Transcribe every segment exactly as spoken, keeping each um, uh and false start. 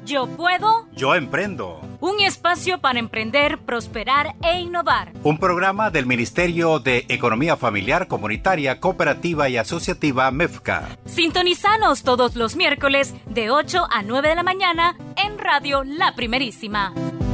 Yo puedo. Yo emprendo. Un espacio para emprender, prosperar e innovar. Un programa del Ministerio de Economía Familiar, Comunitaria, Cooperativa y Asociativa MEFCA. Sintonizanos todos los miércoles de ocho a nueve de la mañana en Radio La Primerísima.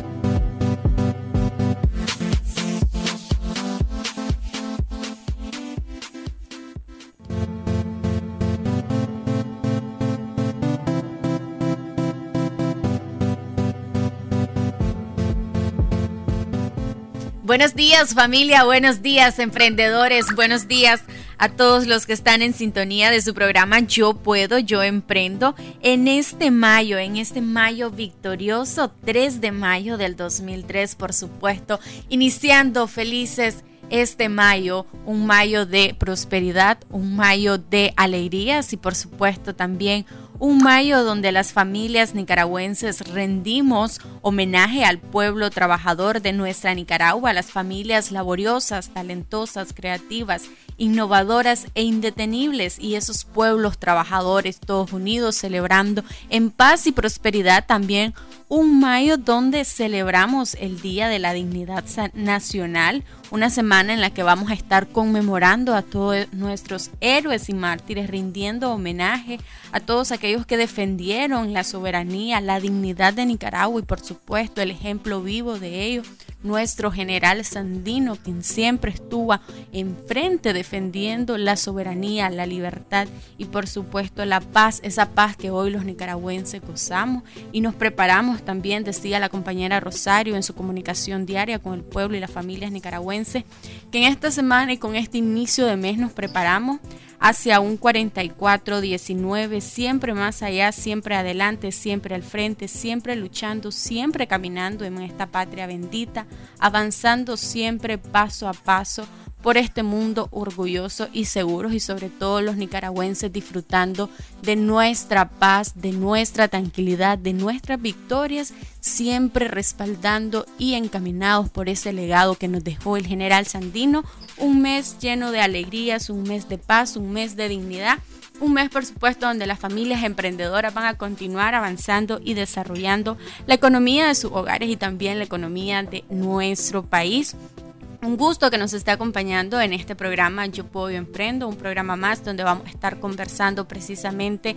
Buenos días, familia, buenos días, emprendedores, buenos días a todos los que están en sintonía de su programa Yo Puedo, Yo Emprendo, en este mayo, en este mayo victorioso, tres de mayo del dos mil tres, por supuesto, iniciando felices este mayo, un mayo de prosperidad, un mayo de alegrías y por supuesto también un mayo donde las familias nicaragüenses rendimos homenaje al pueblo trabajador de nuestra Nicaragua, a las familias laboriosas, talentosas, creativas, innovadoras e indetenibles, y esos pueblos trabajadores todos unidos celebrando en paz y prosperidad. También un mayo donde celebramos el Día de la Dignidad Nacional, una semana en la que vamos a estar conmemorando a todos nuestros héroes y mártires, rindiendo homenaje a todos aquellos que defendieron la soberanía, la dignidad de Nicaragua y por supuesto el ejemplo vivo de ello, nuestro general Sandino, quien siempre estuvo enfrente defendiendo la soberanía, la libertad y por supuesto la paz, esa paz que hoy los nicaragüenses gozamos y nos preparamos también, decía la compañera Rosario en su comunicación diaria con el pueblo y las familias nicaragüenses, que en esta semana y con este inicio de mes nos preparamos hacia un cuarenta y cuatro diecinueve, siempre más allá, siempre adelante, siempre al frente, siempre luchando, siempre caminando en esta patria bendita, avanzando siempre paso a paso por este mundo orgulloso y seguros, y sobre todo los nicaragüenses disfrutando de nuestra paz, de nuestra tranquilidad, de nuestras victorias, siempre respaldando y encaminados por ese legado que nos dejó el general Sandino, un mes lleno de alegrías, un mes de paz, un mes de dignidad, un mes por supuesto donde las familias emprendedoras van a continuar avanzando y desarrollando la economía de sus hogares y también la economía de nuestro país. Un gusto que nos esté acompañando en este programa Yo Puedo, Yo Emprendo, un programa más donde vamos a estar conversando precisamente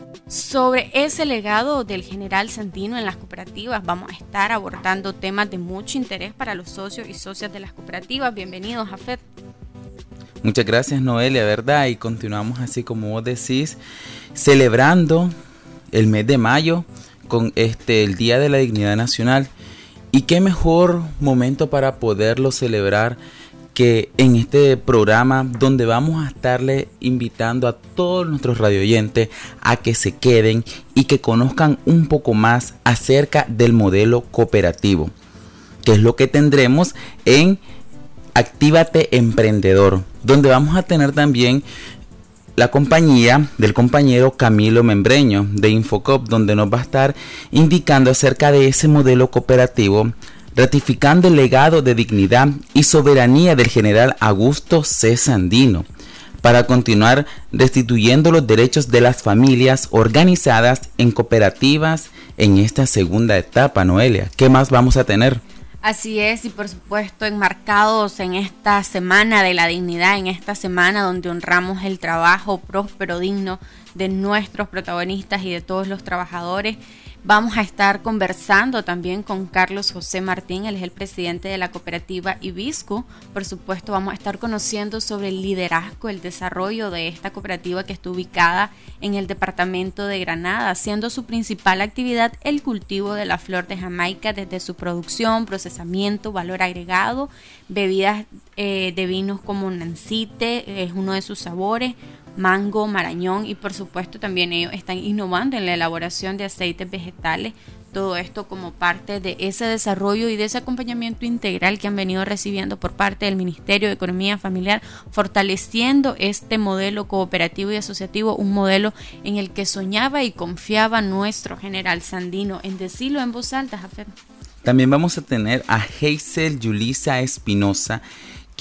sobre ese legado del general Sandino en las cooperativas. Vamos a estar abordando temas de mucho interés para los socios y socias de las cooperativas. Bienvenidos, Jafet. Muchas gracias, Noelia, ¿verdad? Y continuamos así como vos decís, celebrando el mes de mayo con este el Día de la Dignidad Nacional. Y qué mejor momento para poderlo celebrar que en este programa donde vamos a estarle invitando a todos nuestros radioyentes a que se queden y que conozcan un poco más acerca del modelo cooperativo, que es lo que tendremos en Actívate Emprendedor, donde vamos a tener también la compañía del compañero Camilo Membreño de Infocop, donde nos va a estar indicando acerca de ese modelo cooperativo, ratificando el legado de dignidad y soberanía del general Augusto C. Sandino, para continuar restituyendo los derechos de las familias organizadas en cooperativas en esta segunda etapa. Noelia, ¿qué más vamos a tener? Así es, y por supuesto enmarcados en esta semana de la dignidad, en esta semana donde honramos el trabajo próspero, digno de nuestros protagonistas y de todos los trabajadores, vamos a estar conversando también con Carlos José Martín, él es el presidente de la cooperativa Ibisco. Por supuesto vamos a estar conociendo sobre el liderazgo, el desarrollo de esta cooperativa que está ubicada en el departamento de Granada, siendo su principal actividad el cultivo de la flor de Jamaica desde su producción, procesamiento, valor agregado, bebidas eh, de vinos como Nancite, es uno de sus sabores, mango, marañón, y por supuesto también ellos están innovando en la elaboración de aceites vegetales, todo esto como parte de ese desarrollo y de ese acompañamiento integral que han venido recibiendo por parte del Ministerio de Economía Familiar, fortaleciendo este modelo cooperativo y asociativo, un modelo en el que soñaba y confiaba nuestro general Sandino. En decirlo en voz alta, Jafet. También vamos a tener a Hazel Yulisa Espinosa,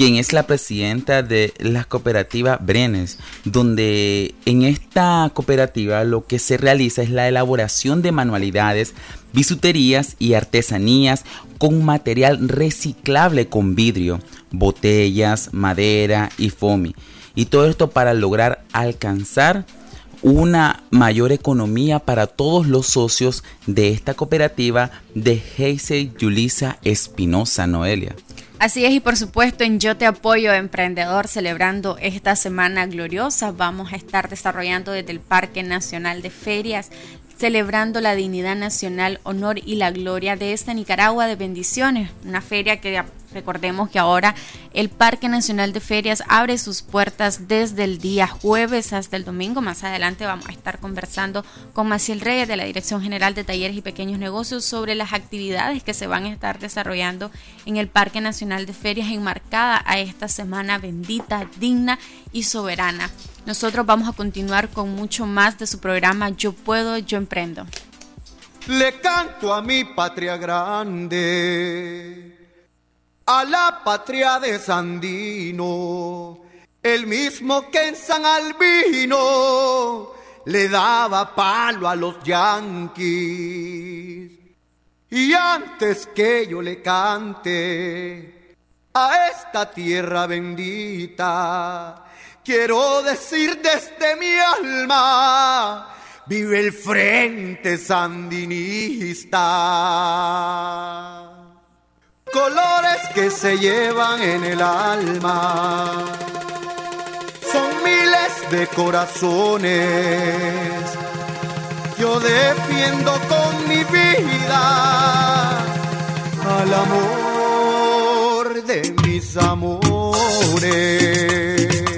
quien es la presidenta de la cooperativa Brenes, donde en esta cooperativa lo que se realiza es la elaboración de manualidades, bisuterías y artesanías con material reciclable con vidrio, botellas, madera y foamy. Y todo esto para lograr alcanzar una mayor economía para todos los socios de esta cooperativa de Heisei Yulisa Espinosa, Noelia. Así es, y por supuesto en Yo Te Apoyo Emprendedor, celebrando esta semana gloriosa, vamos a estar desarrollando desde el Parque Nacional de Ferias, celebrando la dignidad nacional, honor y la gloria de esta Nicaragua de bendiciones, una feria que recordemos que ahora el Parque Nacional de Ferias abre sus puertas desde el día jueves hasta el domingo. Más adelante vamos a estar conversando con Maciel Reyes de la Dirección General de Talleres y Pequeños Negocios sobre las actividades que se van a estar desarrollando en el Parque Nacional de Ferias enmarcada a esta semana bendita, digna y soberana. Nosotros vamos a continuar con mucho más de su programa Yo Puedo, Yo Emprendo. Le canto a mi patria grande, a la patria de Sandino, el mismo que en San Albino le daba palo a los yanquis. Y antes que yo le cante a esta tierra bendita, quiero decir desde mi alma, vive el Frente Sandinista. Colores que se llevan en el alma, son miles de corazones. Yo defiendo con mi vida al amor de mis amores.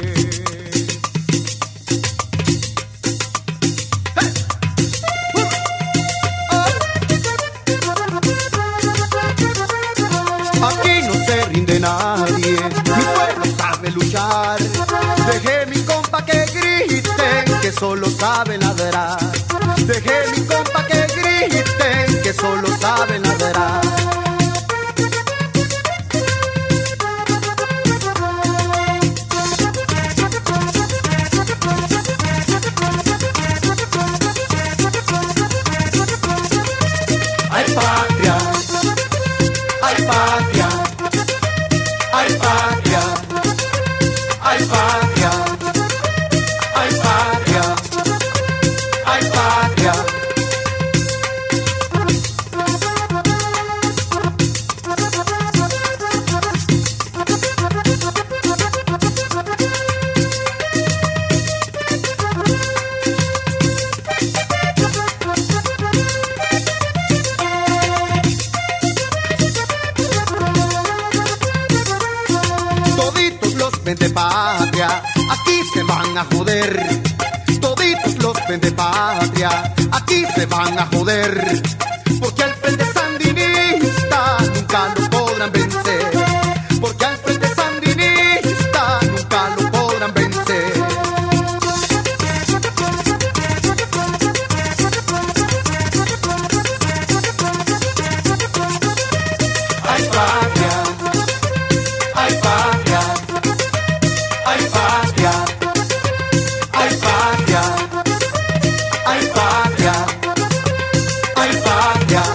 Aquí no se rinde nadie, mi pueblo sabe luchar. Dejé mi compa que griten, que solo saben ladrar. Dejé mi compa que griten, que solo saben ladrar. Ay patria, ay patria, ay patria, ay patria, ay patria, ay patria. De patria, aquí se van a joder. Toditos los vende patria, aquí se van a joder. Porque al Frente Sandinista nunca lo podrán vencer. Porque al Frente Sandinista nunca lo podrán vencer. Ay patria, ay patria, ay patria, ay patria, ay patria, ay patria.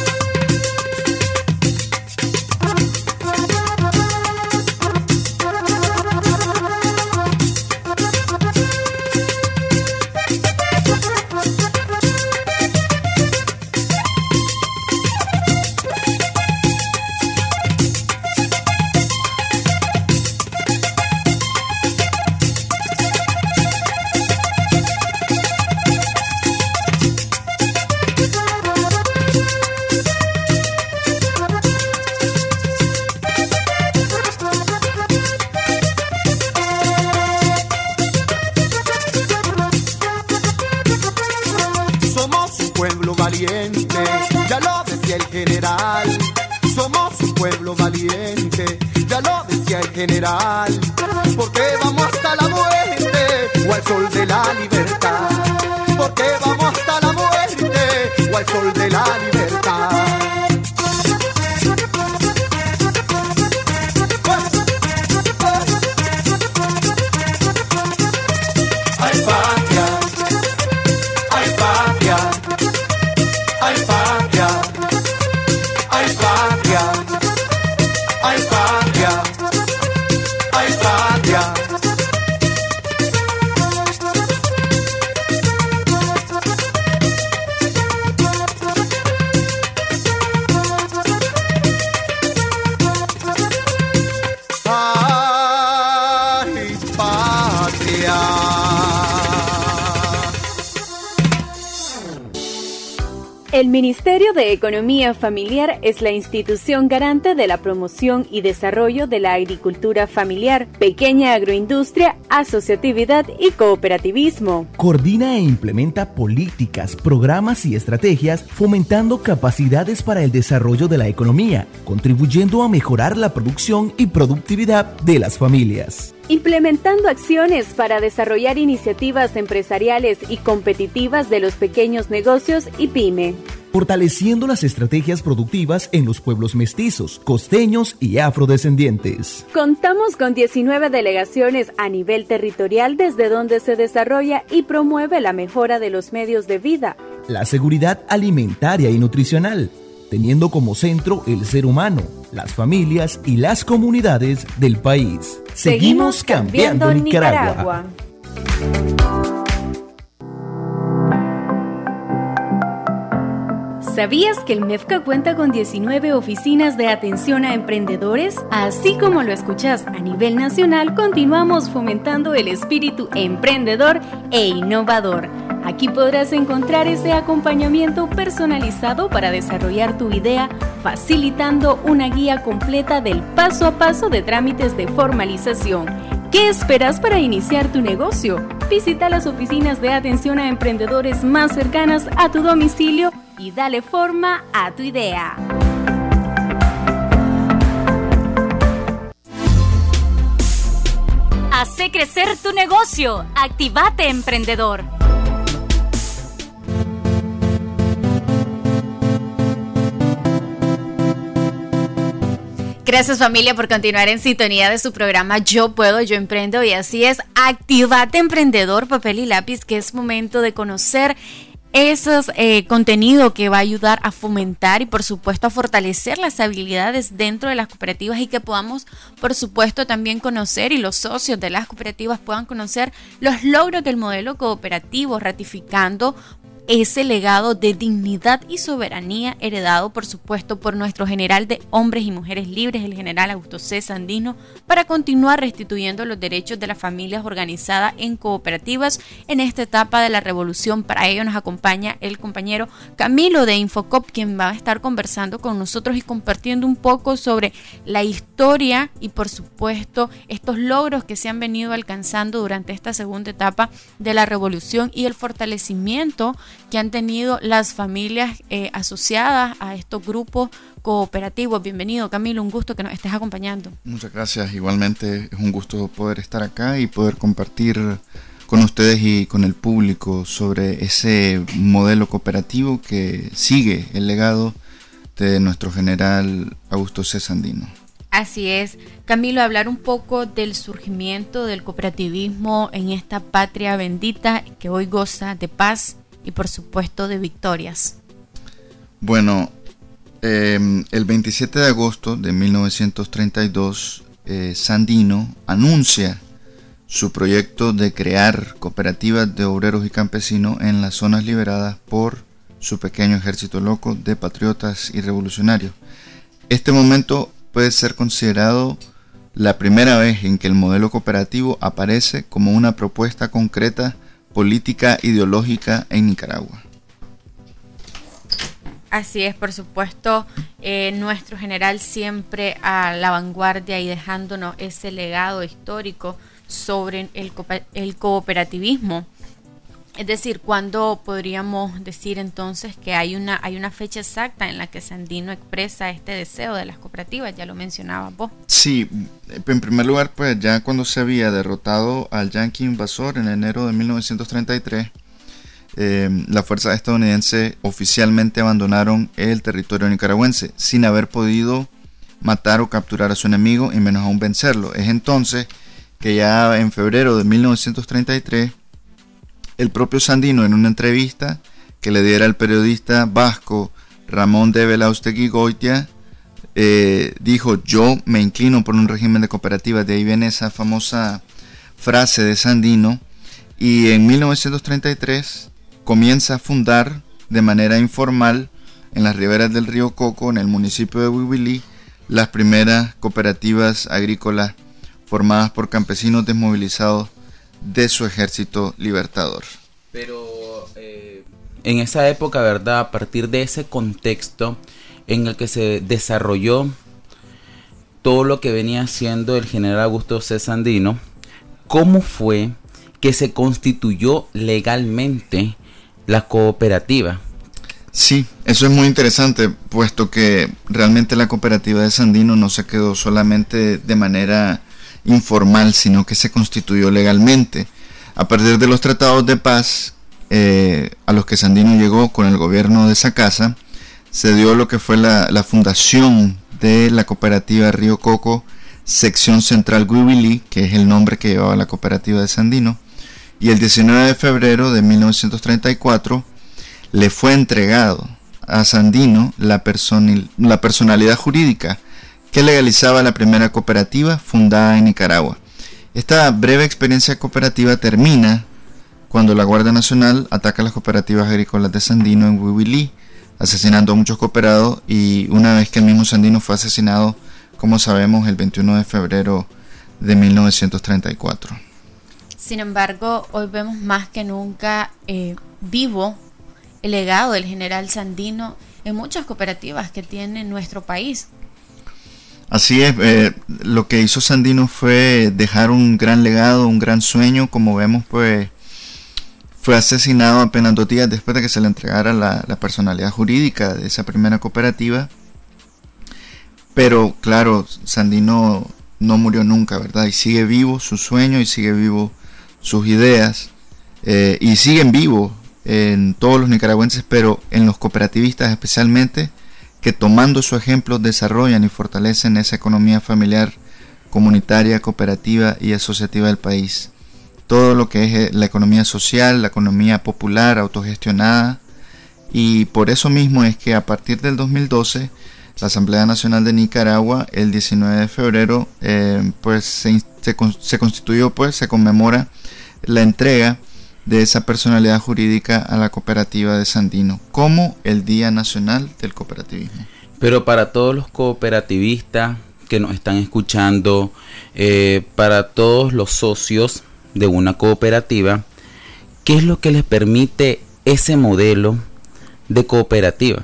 Valiente, ya lo decía el general. Somos un pueblo valiente, ya lo decía el general. Porque vamos hasta la muerte o al sol de la libertad. Porque vamos hasta la muerte o al sol de la libertad. El Ministerio de Economía Familiar es la institución garante de la promoción y desarrollo de la agricultura familiar, pequeña agroindustria, asociatividad y cooperativismo. Coordina e implementa políticas, programas y estrategias fomentando capacidades para el desarrollo de la economía, contribuyendo a mejorar la producción y productividad de las familias. Implementando acciones para desarrollar iniciativas empresariales y competitivas de los pequeños negocios y pyme. Fortaleciendo las estrategias productivas en los pueblos mestizos, costeños y afrodescendientes. Contamos con diecinueve delegaciones a nivel territorial desde donde se desarrolla y promueve la mejora de los medios de vida, la seguridad alimentaria y nutricional, teniendo como centro el ser humano, las familias y las comunidades del país. Seguimos cambiando Nicaragua. ¿Sabías que el MEFCA cuenta con diecinueve oficinas de atención a emprendedores? Así como lo escuchás, a nivel nacional continuamos fomentando el espíritu emprendedor e innovador. Aquí podrás encontrar ese acompañamiento personalizado para desarrollar tu idea, facilitando una guía completa del paso a paso de trámites de formalización. ¿Qué esperas para iniciar tu negocio? Visita las oficinas de atención a emprendedores más cercanas a tu domicilio y dale forma a tu idea. Hace crecer tu negocio. Actívate, emprendedor. Gracias, familia, por continuar en sintonía de su programa Yo Puedo, Yo Emprendo. Y así es, actívate, emprendedor, papel y lápiz, que es momento de conocer esos eh, contenido que va a ayudar a fomentar y por supuesto a fortalecer las habilidades dentro de las cooperativas, y que podamos por supuesto también conocer, y los socios de las cooperativas puedan conocer los logros del modelo cooperativo, ratificando ese legado de dignidad y soberanía heredado por supuesto por nuestro general de hombres y mujeres libres, el general Augusto C. Sandino, para continuar restituyendo los derechos de las familias organizadas en cooperativas en esta etapa de la revolución. Para ello nos acompaña el compañero Camilo de Infocop, quien va a estar conversando con nosotros y compartiendo un poco sobre la historia y por supuesto estos logros que se han venido alcanzando durante esta segunda etapa de la revolución y el fortalecimiento que han tenido las familias eh, asociadas a estos grupos cooperativos. Bienvenido, Camilo, un gusto que nos estés acompañando. Muchas gracias, igualmente es un gusto poder estar acá y poder compartir con ustedes y con el público sobre ese modelo cooperativo que sigue el legado de nuestro general Augusto C. Sandino. Así es. Camilo, hablar un poco del surgimiento del cooperativismo en esta patria bendita que hoy goza de paz y por supuesto de victorias. Bueno, eh, el veintisiete de agosto de mil novecientos treinta y dos, eh, Sandino anuncia su proyecto de crear cooperativas de obreros y campesinos en las zonas liberadas por su pequeño ejército loco de patriotas y revolucionarios. Este momento puede ser considerado la primera vez en que el modelo cooperativo aparece como una propuesta concreta política ideológica en Nicaragua. Así es, por supuesto, eh, nuestro general siempre a la vanguardia y dejándonos ese legado histórico sobre el, el cooperativismo. Es decir, ¿cuándo podríamos decir entonces que hay una, hay una fecha exacta en la que Sandino expresa este deseo de las cooperativas? Ya lo mencionabas vos. Sí, en primer lugar, pues ya cuando se había derrotado al yanqui invasor en enero de mil novecientos treinta y tres, eh, las fuerzas estadounidenses oficialmente abandonaron el territorio nicaragüense sin haber podido matar o capturar a su enemigo y menos aún vencerlo. Es entonces que ya en febrero de mil novecientos treinta y tres, el propio Sandino, en una entrevista que le diera el periodista vasco Ramón de Belaustegui Goitia, eh, dijo: yo me inclino por un régimen de cooperativas. De ahí viene esa famosa frase de Sandino, y en mil novecientos treinta y tres comienza a fundar de manera informal en las riberas del río Coco, en el municipio de Huihuilí, las primeras cooperativas agrícolas formadas por campesinos desmovilizados de su ejército libertador. Pero eh, en esa época, ¿verdad? A partir de ese contexto en el que se desarrolló todo lo que venía haciendo el general Augusto José Sandino, ¿cómo fue que se constituyó legalmente la cooperativa? Sí, eso es muy interesante, puesto que realmente la cooperativa de Sandino no se quedó solamente de manera informal, sino que se constituyó legalmente. A partir de los tratados de paz eh, a los que Sandino llegó con el gobierno de Sacasa, se dio lo que fue la, la fundación de la cooperativa Río Coco, sección central Guibilí, que es el nombre que llevaba la cooperativa de Sandino, y el diecinueve de febrero de mil novecientos treinta y cuatro le fue entregado a Sandino la, personil, la personalidad jurídica que legalizaba la primera cooperativa fundada en Nicaragua. Esta breve experiencia cooperativa termina cuando la Guardia Nacional ataca las cooperativas agrícolas de Sandino en Huibilí, asesinando a muchos cooperados, y una vez que el mismo Sandino fue asesinado, como sabemos, el veintiuno de febrero de mil novecientos treinta y cuatro. Sin embargo, hoy vemos más que nunca eh, vivo el legado del general Sandino en muchas cooperativas que tiene nuestro país. Así es, eh, lo que hizo Sandino fue dejar un gran legado, un gran sueño. Como vemos, pues fue asesinado apenas dos días después de que se le entregara la, la personalidad jurídica de esa primera cooperativa. Pero claro, Sandino no murió nunca, ¿verdad? Y sigue vivo su sueño y sigue vivo sus ideas, eh, y siguen vivos en todos los nicaragüenses, pero en los cooperativistas especialmente, que tomando su ejemplo desarrollan y fortalecen esa economía familiar, comunitaria, cooperativa y asociativa del país. Todo lo que es la economía social, la economía popular, autogestionada, y por eso mismo es que a partir del dos mil doce la Asamblea Nacional de Nicaragua, el diecinueve de febrero, eh, pues se, se, se constituyó, pues se conmemora la entrega de esa personalidad jurídica a la cooperativa de Sandino como el Día Nacional del Cooperativismo. Pero para todos los cooperativistas que nos están escuchando, eh, para todos los socios de una cooperativa, ¿qué es lo que les permite ese modelo de cooperativa?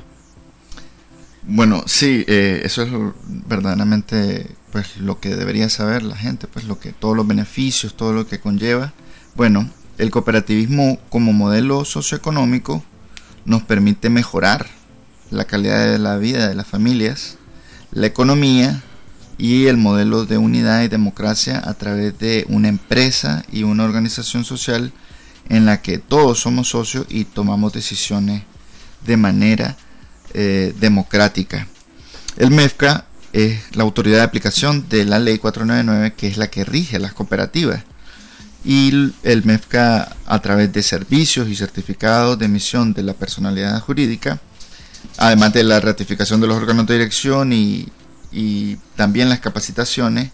Bueno, sí, eh, eso es verdaderamente pues lo que debería saber la gente, pues lo que todos los beneficios, todo lo que conlleva. Bueno, el cooperativismo como modelo socioeconómico nos permite mejorar la calidad de la vida de las familias, la economía y el modelo de unidad y democracia a través de una empresa y una organización social en la que todos somos socios y tomamos decisiones de manera eh, democrática. El MEFCA es la autoridad de aplicación de la ley cuatrocientos noventa y nueve, que es la que rige las cooperativas. Y el MEFCA, a través de servicios y certificados de emisión de la personalidad jurídica, además de la ratificación de los órganos de dirección y, y también las capacitaciones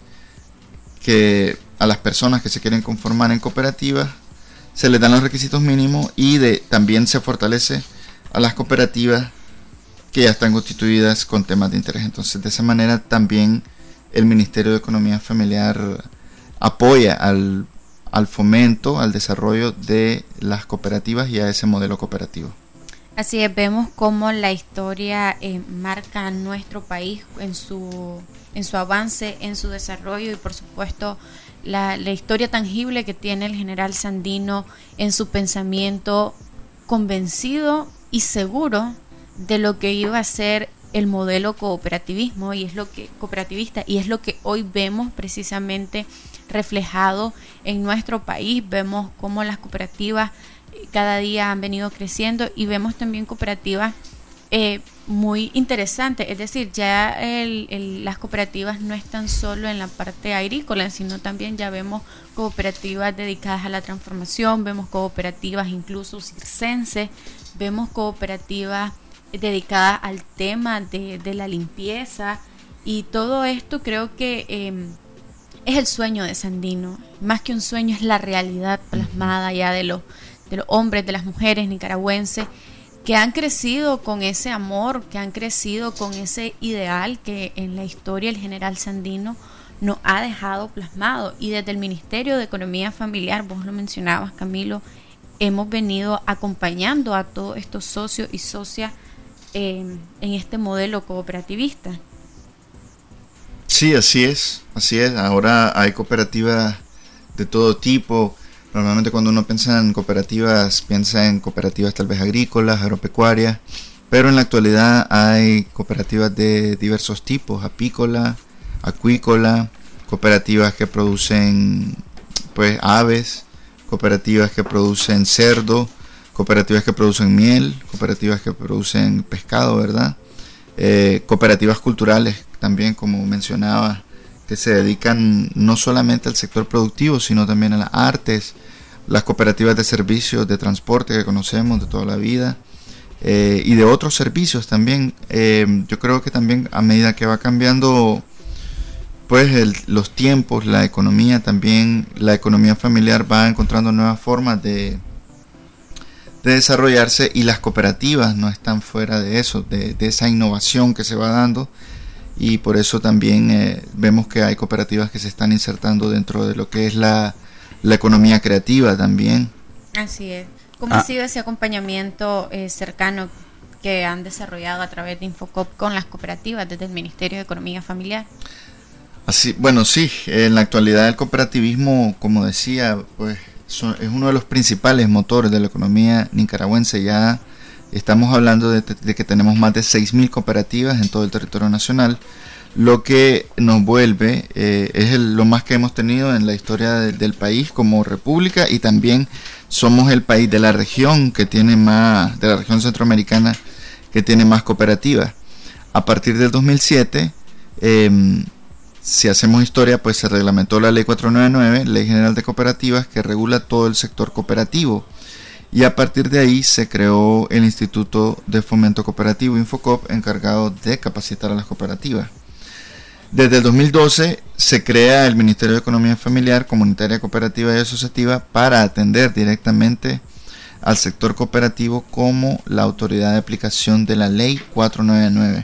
que a las personas que se quieren conformar en cooperativas se les dan los requisitos mínimos, y de, también se fortalece a las cooperativas que ya están constituidas con temas de interés. Entonces, de esa manera también el Ministerio de Economía Familiar apoya al al fomento, al desarrollo de las cooperativas y a ese modelo cooperativo. Así es, vemos cómo la historia eh, marca a nuestro país en su, en su avance, en su desarrollo, y por supuesto la, la historia tangible que tiene el general Sandino en su pensamiento convencido y seguro de lo que iba a ser el modelo cooperativismo, y es lo que cooperativista, y es lo que hoy vemos precisamente reflejado en nuestro país. Vemos cómo las cooperativas cada día han venido creciendo, y vemos también cooperativas eh, muy interesantes. Es decir, ya el, el, las cooperativas no están solo en la parte agrícola, sino también ya vemos cooperativas dedicadas a la transformación, vemos cooperativas incluso circenses, vemos cooperativas dedicadas al tema de, de la limpieza, y todo esto creo que eh, es el sueño de Sandino. Más que un sueño, es la realidad plasmada ya de los, de los hombres, de las mujeres nicaragüenses que han crecido con ese amor, que han crecido con ese ideal que en la historia el general Sandino nos ha dejado plasmado. Y desde el Ministerio de Economía Familiar, vos lo mencionabas, Camilo, hemos venido acompañando a todos estos socios y socias eh, en este modelo cooperativista. Sí, así es, así es. Ahora hay cooperativas de todo tipo. Normalmente cuando uno piensa en cooperativas, piensa en cooperativas tal vez agrícolas, agropecuarias, pero en la actualidad hay cooperativas de diversos tipos, apícola, acuícola, cooperativas que producen pues aves, cooperativas que producen cerdo, cooperativas que producen miel, cooperativas que producen pescado, ¿verdad? Eh, cooperativas culturales también, como mencionaba, que se dedican no solamente al sector productivo, sino también a las artes, las cooperativas de servicios de transporte que conocemos de toda la vida, eh, y de otros servicios también. Eh, yo creo que también a medida que va cambiando pues el, los tiempos, la economía también, la economía familiar va encontrando nuevas formas de, de desarrollarse, y las cooperativas no están fuera de eso, de, de esa innovación que se va dando, y por eso también eh, vemos que hay cooperativas que se están insertando dentro de lo que es la, la economía creativa también. Así es. ¿Cómo Ah. ha sido ese acompañamiento eh, cercano que han desarrollado a través de Infocop con las cooperativas desde el Ministerio de Economía Familiar? Así, bueno, sí, en la actualidad el cooperativismo, como decía, pues son, es uno de los principales motores de la economía nicaragüense. Ya estamos hablando de, de que tenemos más de seis mil cooperativas en todo el territorio nacional, lo que nos vuelve, eh, es el, lo más que hemos tenido en la historia de, del país como república, y también somos el país de la región que tiene más, de la región centroamericana que tiene más cooperativas. A partir del dos mil siete, eh, si hacemos historia, pues se reglamentó la ley cuatrocientos noventa y nueve, Ley General de Cooperativas, que regula todo el sector cooperativo, y a partir de ahí se creó el Instituto de Fomento Cooperativo, Infocop, encargado de capacitar a las cooperativas. Desde el dos mil doce se crea el Ministerio de Economía Familiar, Comunitaria, Cooperativa y Asociativa para atender directamente al sector cooperativo como la autoridad de aplicación de la ley cuatrocientos noventa y nueve.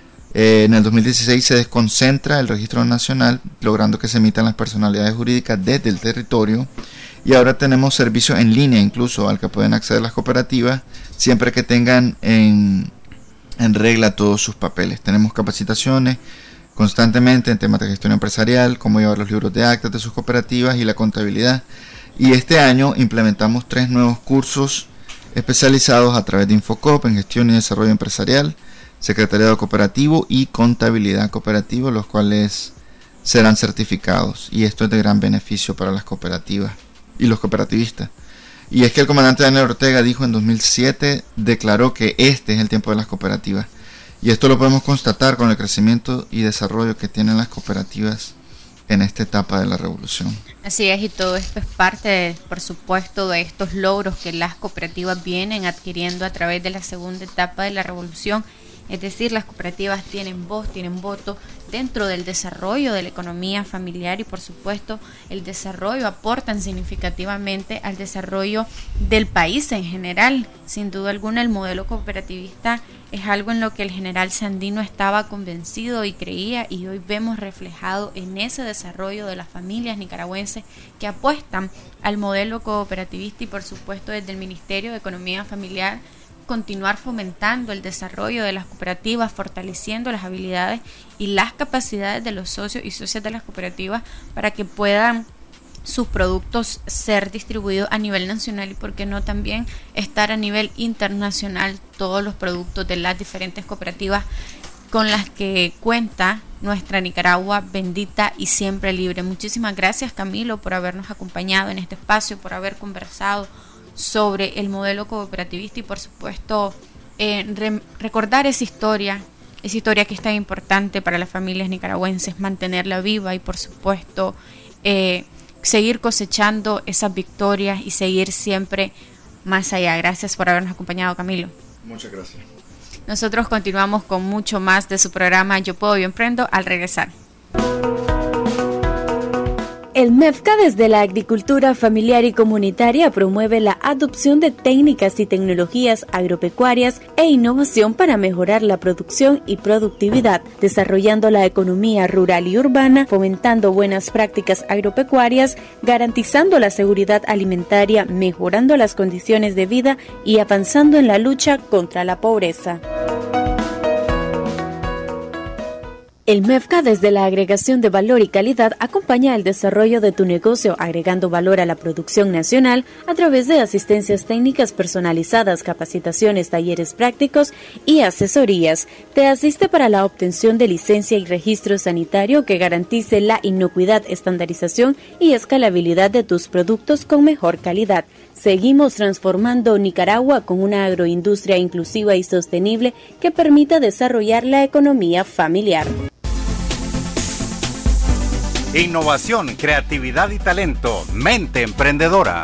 Eh, en el dos mil dieciséis se desconcentra el registro nacional, logrando que se emitan las personalidades jurídicas desde el territorio, y ahora tenemos servicios en línea incluso al que pueden acceder las cooperativas siempre que tengan en, en regla todos sus papeles. Tenemos capacitaciones constantemente en temas de gestión empresarial, cómo llevar los libros de actas de sus cooperativas y la contabilidad. Y este año implementamos tres nuevos cursos especializados a través de Infocop en gestión y desarrollo empresarial, secretariado cooperativo y contabilidad cooperativa, los cuales serán certificados, y esto es de gran beneficio para las cooperativas y los cooperativistas. Y es que el comandante Daniel Ortega dijo en dos mil siete, declaró que este es el tiempo de las cooperativas, y esto lo podemos constatar con el crecimiento y desarrollo que tienen las cooperativas en esta etapa de la revolución. Así es, y todo esto es parte, de, por supuesto, de estos logros que las cooperativas vienen adquiriendo a través de la segunda etapa de la revolución. Es decir, las cooperativas tienen voz, tienen voto dentro del desarrollo de la economía familiar, y por supuesto el desarrollo aportan significativamente al desarrollo del país en general. Sin duda alguna el modelo cooperativista es algo en lo que el general Sandino estaba convencido y creía, y hoy vemos reflejado en ese desarrollo de las familias nicaragüenses que apuestan al modelo cooperativista, y por supuesto desde el Ministerio de Economía Familiar continuar fomentando el desarrollo de las cooperativas, fortaleciendo las habilidades y las capacidades de los socios y socias de las cooperativas para que puedan sus productos ser distribuidos a nivel nacional, y por qué no también estar a nivel internacional todos los productos de las diferentes cooperativas con las que cuenta nuestra Nicaragua bendita y siempre libre. Muchísimas gracias, Camilo, por habernos acompañado en este espacio, por haber conversado sobre el modelo cooperativista, y por supuesto eh, re- recordar esa historia, esa historia que es tan importante para las familias nicaragüenses, mantenerla viva, y por supuesto eh, seguir cosechando esas victorias y seguir siempre más allá. Gracias por habernos acompañado, Camilo. Muchas gracias. Nosotros continuamos con mucho más de su programa Yo Puedo, Yo Emprendo al regresar. El MEFCA desde la agricultura familiar y comunitaria promueve la adopción de técnicas y tecnologías agropecuarias e innovación para mejorar la producción y productividad, desarrollando la economía rural y urbana, fomentando buenas prácticas agropecuarias, garantizando la seguridad alimentaria, mejorando las condiciones de vida y avanzando en la lucha contra la pobreza. El MEFCA desde la agregación de valor y calidad acompaña el desarrollo de tu negocio agregando valor a la producción nacional a través de asistencias técnicas personalizadas, capacitaciones, talleres prácticos y asesorías. Te asiste para la obtención de licencia y registro sanitario que garantice la inocuidad, estandarización y escalabilidad de tus productos con mejor calidad. Seguimos transformando Nicaragua con una agroindustria inclusiva y sostenible que permita desarrollar la economía familiar. Innovación, creatividad y talento. Mente emprendedora.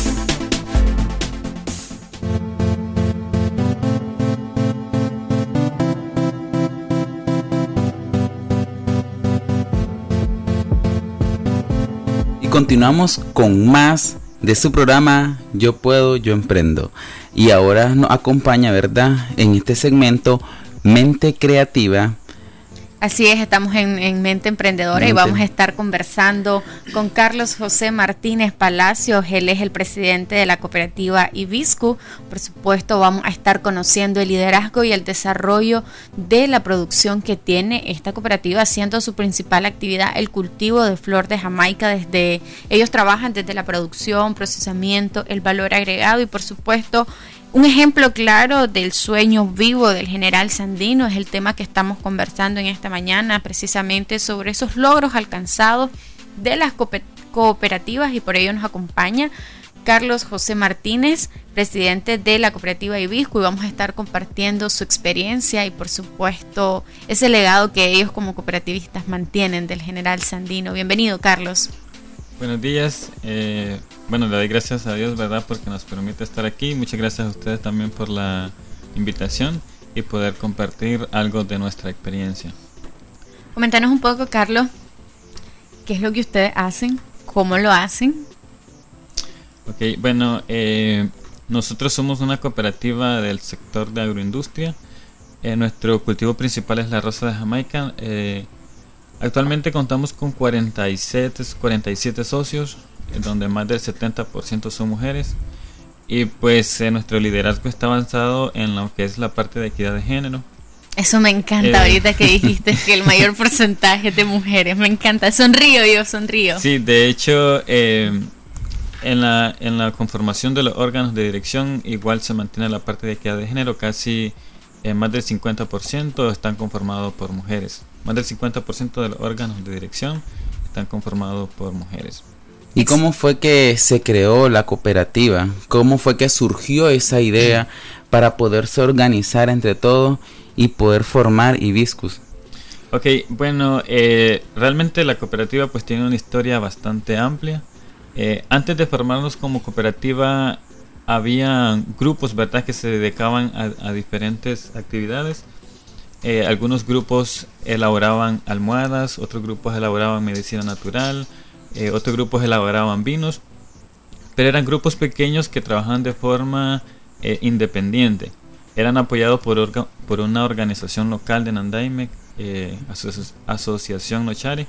Y continuamos con más de su programa Yo Puedo, Yo Emprendo. Y ahora nos acompaña, ¿verdad?, en este segmento Mente Creativa. Así es, estamos en, en Mente Emprendedora Mente. Y vamos a estar conversando con Carlos José Martínez Palacios. Él es el presidente de la cooperativa Ibiscu. Por supuesto, vamos a estar conociendo el liderazgo y el desarrollo de la producción que tiene esta cooperativa, haciendo su principal actividad el cultivo de flor de Jamaica. Desde ellos trabajan desde la producción, procesamiento, el valor agregado y, por supuesto, un ejemplo claro del sueño vivo del general Sandino es el tema que estamos conversando en esta mañana, precisamente sobre esos logros alcanzados de las cooperativas, y por ello nos acompaña Carlos José Martínez, presidente de la cooperativa Ibiscu, y vamos a estar compartiendo su experiencia y, por supuesto, ese legado que ellos como cooperativistas mantienen del general Sandino. Bienvenido, Carlos. Buenos días. Eh, bueno, le doy gracias a Dios, ¿verdad?, porque nos permite estar aquí. Muchas gracias a ustedes también por la invitación y poder compartir algo de nuestra experiencia. Coméntanos un poco, Carlos, ¿qué es lo que ustedes hacen? ¿Cómo lo hacen? Ok, bueno, eh, nosotros somos una cooperativa del sector de agroindustria. Eh, nuestro cultivo principal es la rosa de Jamaica. Eh, Actualmente contamos con cuarenta y siete socios, donde más del setenta por ciento son mujeres. Y pues eh, nuestro liderazgo está avanzado en lo que es la parte de equidad de género. Eso me encanta, eh. ahorita que dijiste que el mayor porcentaje es de mujeres. Me encanta, sonrío yo, sonrío. Sí, de hecho, eh, en, la, en la conformación de los órganos de dirección igual se mantiene la parte de equidad de género. Casi eh, más del cincuenta por ciento están conformados por mujeres. Más del cincuenta por ciento de los órganos de dirección están conformados por mujeres. ¿Y cómo fue que se creó la cooperativa? ¿Cómo fue que surgió esa idea para poderse organizar entre todos y poder formar Ibiscu? Ok, bueno, eh, realmente la cooperativa pues tiene una historia bastante amplia. Eh, antes de formarnos como cooperativa había grupos, ¿verdad?, que se dedicaban a, a diferentes actividades. Eh, algunos grupos elaboraban almohadas, otros grupos elaboraban medicina natural, eh, otros grupos elaboraban vinos, pero eran grupos pequeños que trabajaban de forma eh, independiente. Eran apoyados por, orga, por una organización local de Nandaime, eh, aso- Asociación Nochare.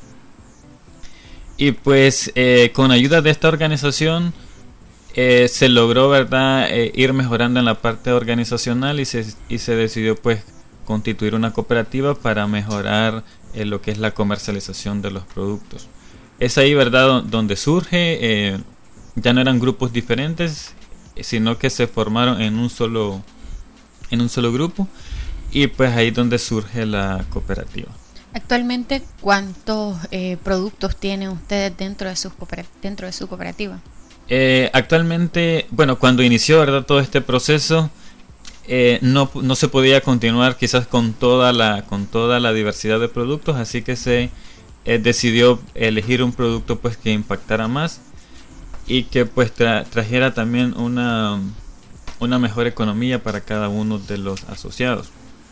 Y pues eh, con ayuda de esta organización eh, se logró, ¿verdad?, eh, ir mejorando en la parte organizacional y se, y se decidió pues constituir una cooperativa para mejorar eh, lo que es la comercialización de los productos. Es ahí, ¿verdad?, donde surge, eh, ya no eran grupos diferentes, sino que se formaron en un solo, en un solo grupo, y pues ahí donde surge la cooperativa. Actualmente, ¿cuántos eh, productos tienen ustedes dentro de, sus cooper- dentro de su cooperativa? Eh, actualmente, bueno, cuando inició, ¿verdad?, todo este proceso, Eh, no, no se podía continuar quizás con toda la con toda la diversidad de productos, así que se eh, decidió elegir un producto pues que impactara más y que pues tra- trajera también una una mejor economía para cada uno de los asociados.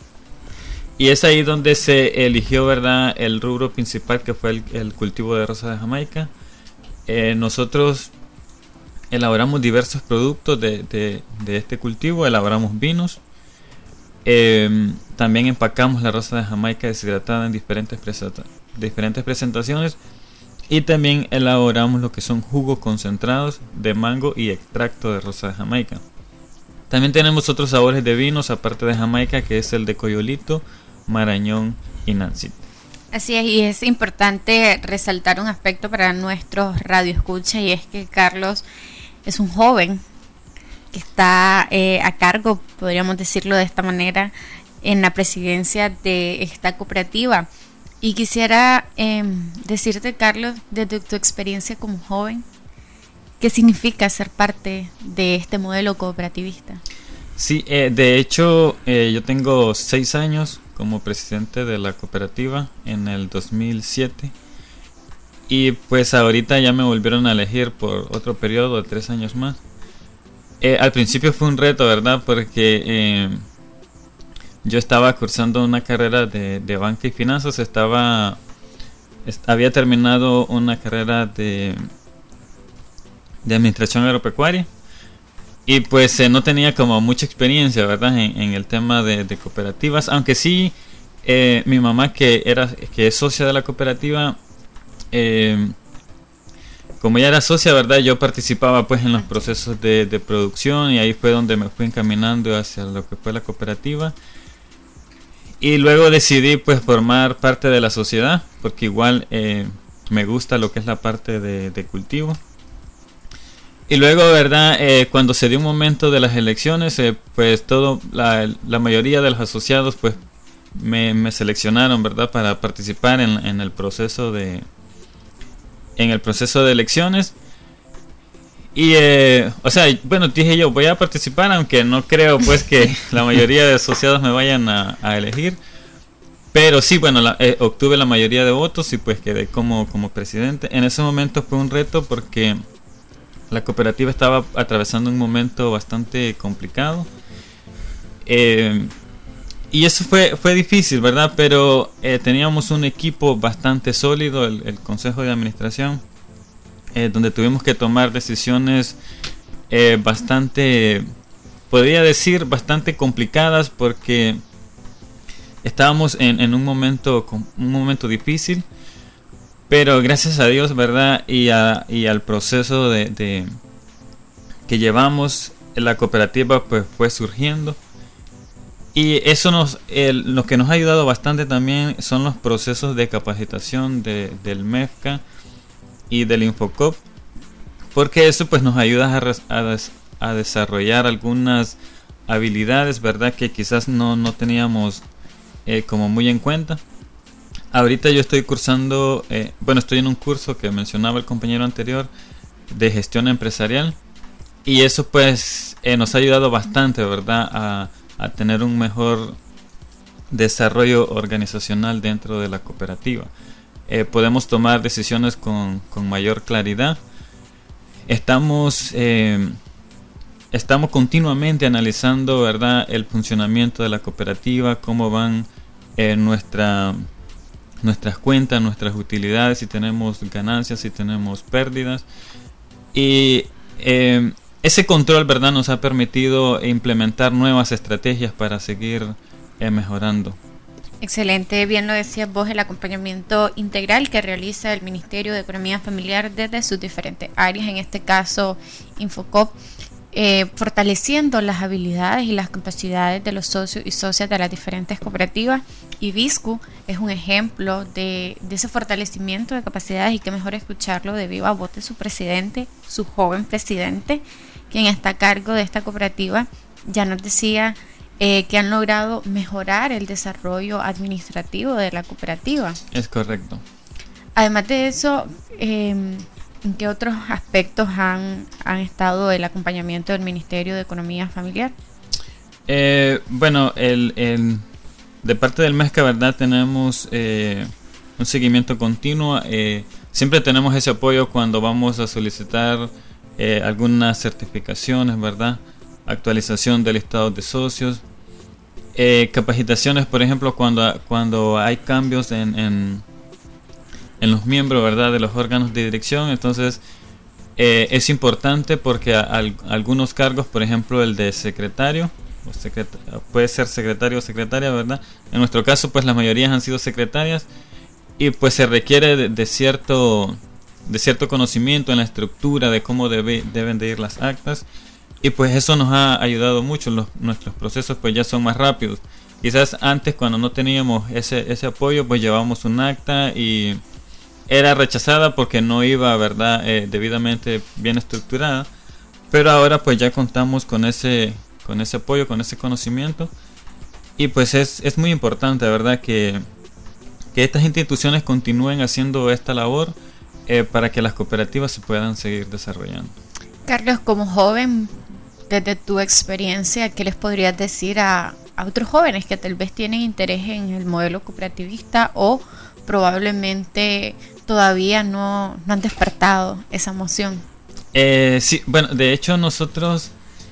Y es ahí donde se eligió, ¿verdad?, el rubro principal, que fue el, el cultivo de rosa de Jamaica. eh, nosotros elaboramos diversos productos de, de, de este cultivo, elaboramos vinos, eh, también empacamos la rosa de Jamaica deshidratada en diferentes, presenta- diferentes presentaciones, y también elaboramos lo que son jugos concentrados de mango y extracto de rosa de Jamaica. También tenemos otros sabores de vinos aparte de Jamaica, que es el de Coyolito, Marañón y Nancy. Así es, y es importante resaltar un aspecto para nuestros radioescuchas, y es que Carlos es un joven que está eh, a cargo, podríamos decirlo de esta manera, en la presidencia de esta cooperativa. Y quisiera eh, decirte, Carlos, desde tu experiencia como joven, ¿qué significa ser parte de este modelo cooperativista? Sí, eh, de hecho, eh, yo tengo seis años como presidente de la cooperativa en el dos mil siete. Y pues ahorita ya me volvieron a elegir por otro periodo de tres años más. Eh, al principio fue un reto, ¿verdad? Porque eh, yo estaba cursando una carrera de, de banca y finanzas. Estaba est- había terminado una carrera de, de administración agropecuaria. Y pues eh, no tenía como mucha experiencia, ¿verdad? En, en el tema de, de cooperativas. Aunque sí, eh, mi mamá, que, era, que es socia de la cooperativa, eh, como ella era socia, ¿verdad? Yo participaba pues en los procesos de, de producción, y ahí fue donde me fui encaminando hacia lo que fue la cooperativa. Y luego decidí pues formar parte de la sociedad, porque igual eh, me gusta lo que es la parte de, de cultivo. Y luego, ¿verdad? Eh, cuando se dio un momento de las elecciones, eh, pues todo la, la mayoría de los asociados pues me, me seleccionaron, ¿verdad? Para participar en, en el proceso de en el proceso de elecciones. Y, eh, o sea, bueno, dije yo, voy a participar, aunque no creo pues que la mayoría de asociados me vayan a, a elegir. Pero sí, bueno, la, eh, obtuve la mayoría de votos y pues quedé como, como presidente. En ese momento fue un reto porque la cooperativa estaba atravesando un momento bastante complicado. Eh, y eso fue, fue difícil, ¿verdad? Pero eh, teníamos un equipo bastante sólido, el, el Consejo de Administración, eh, donde tuvimos que tomar decisiones eh, bastante, podría decir, bastante complicadas, porque estábamos en, en un momento, un momento difícil. Pero gracias a Dios, ¿verdad? Y, a, y al proceso de, de que llevamos, la cooperativa pues fue surgiendo. Y eso nos, el, lo que nos ha ayudado bastante también son los procesos de capacitación de, del MEFCA y del Infocop, porque eso pues nos ayuda a, a, a desarrollar algunas habilidades, ¿verdad? Que quizás no, no teníamos eh, como muy en cuenta. Ahorita yo estoy cursando, eh, bueno, estoy en un curso que mencionaba el compañero anterior de gestión empresarial, y eso pues eh, nos ha ayudado bastante, ¿verdad? A, a tener un mejor desarrollo organizacional dentro de la cooperativa. Eh, podemos tomar decisiones con, con mayor claridad. Estamos, eh, estamos continuamente analizando, ¿verdad? El funcionamiento de la cooperativa, cómo van eh, nuestra... nuestras cuentas, nuestras utilidades, si tenemos ganancias, si tenemos pérdidas. Y eh, ese control, ¿verdad?, nos ha permitido implementar nuevas estrategias para seguir eh, mejorando. Excelente, bien lo decías vos, el acompañamiento integral que realiza el Ministerio de Economía Familiar desde sus diferentes áreas, en este caso Infocop, Eh, fortaleciendo las habilidades y las capacidades de los socios y socias de las diferentes cooperativas. Y Viscu es un ejemplo de, de ese fortalecimiento de capacidades, y qué mejor escucharlo de viva voz de su presidente, su joven presidente, quien está a cargo de esta cooperativa. Ya nos decía eh, que han logrado mejorar el desarrollo administrativo de la cooperativa. Es correcto. Además de eso, eh, ¿en qué otros aspectos han, han estado el acompañamiento del Ministerio de Economía Familiar? Eh, bueno, el, el, de parte del MEFCA, ¿verdad? Tenemos eh, un seguimiento continuo. Eh, siempre tenemos ese apoyo cuando vamos a solicitar eh, algunas certificaciones, ¿verdad? Actualización del listado de socios. Eh, capacitaciones, por ejemplo, cuando, cuando hay cambios en... en en los miembros, ¿verdad?, de los órganos de dirección. Entonces eh, es importante porque a, a, algunos cargos, por ejemplo el de secretario, o secret- puede ser secretario o secretaria, ¿verdad? En nuestro caso, pues la mayoría han sido secretarias, y pues se requiere de, de cierto de cierto conocimiento en la estructura de cómo debe, deben de ir las actas, y pues eso nos ha ayudado mucho. Los, nuestros procesos pues ya son más rápidos. Quizás antes, cuando no teníamos ese ese apoyo, pues llevábamos un acta y era rechazada porque no iba, ¿verdad?, eh, debidamente bien estructurada, pero ahora pues ya contamos con ese con ese apoyo, con ese conocimiento, y pues es, es muy importante, ¿verdad?, que, que estas instituciones continúen haciendo esta labor eh, para que las cooperativas se puedan seguir desarrollando. Carlos, como joven, desde tu experiencia, ¿qué les podrías decir a, a otros jóvenes que tal vez tienen interés en el modelo cooperativista o probablemente todavía no, no han despertado esa emoción? Eh, sí, bueno, de hecho nosotros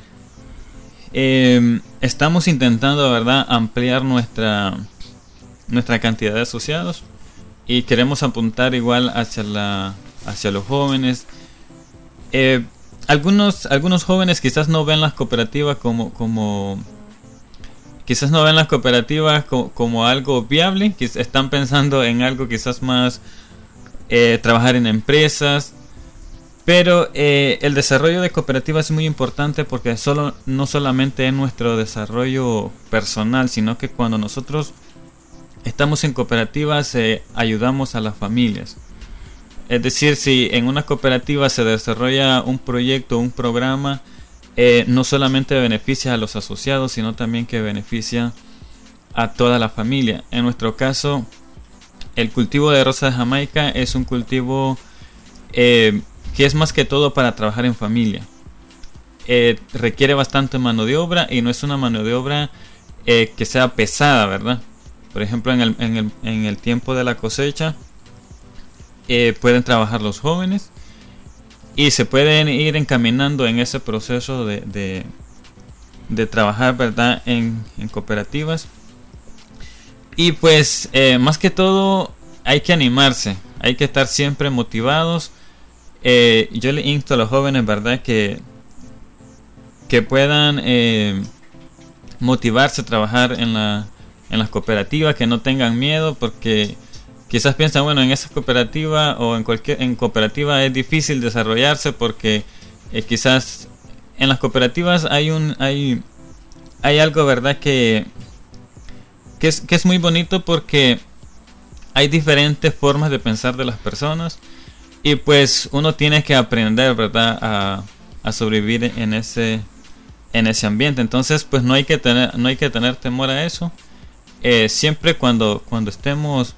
Eh, estamos intentando, ¿verdad?, ampliar nuestra nuestra cantidad de asociados, y queremos apuntar igual hacia la hacia los jóvenes. Eh, algunos algunos jóvenes quizás no ven las cooperativas como como quizás no ven las cooperativas como, como algo viable. Quizás están pensando en algo quizás más eh, trabajar en empresas. Pero eh, el desarrollo de cooperativas es muy importante porque solo, no solamente es nuestro desarrollo personal, sino que cuando nosotros estamos en cooperativas eh, ayudamos a las familias. Es decir, si en una cooperativa se desarrolla un proyecto, un programa, eh, no solamente beneficia a los asociados, sino también que beneficia a toda la familia. En nuestro caso, el cultivo de rosa de Jamaica es un cultivo eh, que es más que todo para trabajar en familia. Eh, requiere bastante mano de obra, y no es una mano de obra eh, que sea pesada, ¿verdad? Por ejemplo, en el, en el, en el tiempo de la cosecha eh, pueden trabajar los jóvenes y se pueden ir encaminando en ese proceso de, de, de trabajar, ¿verdad?, en, en cooperativas. Y pues eh, más que todo hay que animarse, hay que estar siempre motivados. Eh, yo le insto a los jóvenes, ¿verdad?, que, que puedan eh, motivarse a trabajar en, la, en las cooperativas, que no tengan miedo, porque quizás piensan, bueno, en esa cooperativa o en cualquier en cooperativa es difícil desarrollarse porque eh, quizás en las cooperativas hay un hay hay algo, ¿verdad?, que que es, que es muy bonito porque hay diferentes formas de pensar de las personas. Y pues uno tiene que aprender, ¿verdad?, a, a sobrevivir en ese en ese ambiente. Entonces, pues no hay que tener no hay que tener temor a eso. Eh, siempre cuando cuando estemos,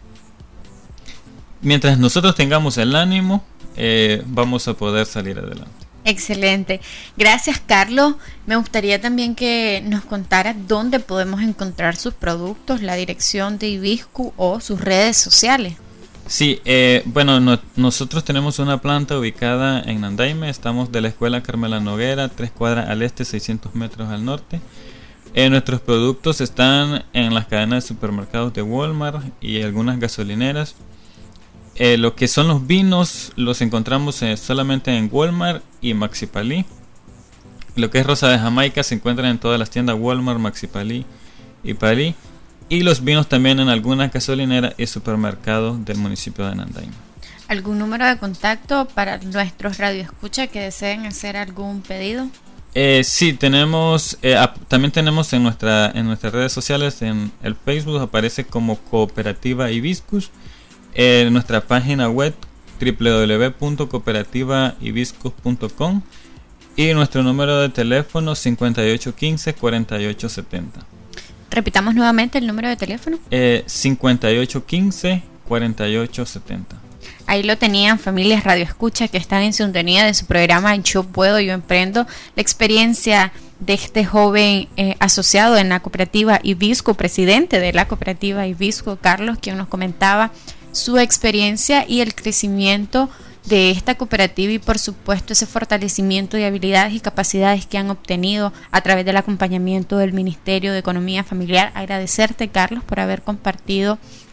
mientras nosotros tengamos el ánimo, eh, vamos a poder salir adelante. Excelente. Gracias, Carlos. Me gustaría también que nos contaras dónde podemos encontrar sus productos, la dirección de Ibiscu o sus redes sociales. Sí, eh, bueno, no, nosotros tenemos una planta ubicada en Nandaime. Estamos de la Escuela Carmela Noguera, tres cuadras al este, seiscientos metros al norte. Eh, nuestros productos están en las cadenas de supermercados de Walmart y algunas gasolineras. Eh, lo que son los vinos los encontramos eh, solamente en Walmart y Maxi Palí. Lo que es rosa de Jamaica se encuentra en todas las tiendas Walmart, Maxi Palí y Palí. Y los vinos también en algunas gasolineras y supermercados del municipio de Nandaime. ¿Algún número de contacto para nuestros radioescuchas que deseen hacer algún pedido? Eh, sí, tenemos, eh, ap- también tenemos en nuestra en nuestras redes sociales, en el Facebook aparece como Cooperativa Hibiscus, en eh, nuestra página web doble u doble u doble u punto cooperativa hibiscus punto com y nuestro número de teléfono cincuenta y ocho quince, cuarenta y ocho setenta. Repitamos nuevamente el número de teléfono. Eh, cincuenta y ocho quince, cuarenta y ocho setenta. Ahí lo tenían, familias radioescuchas que están en sintonía de su programa Yo Puedo, Yo Emprendo. La experiencia de este joven eh, asociado en la cooperativa Ibiscu, presidente de la cooperativa Ibiscu, Carlos, quien nos comentaba su experiencia y el crecimiento de esta cooperativa y por supuesto ese fortalecimiento de habilidades y capacidades que han obtenido a través del acompañamiento del Ministerio de Economía Familiar. Agradecerte, Carlos, por haber compartido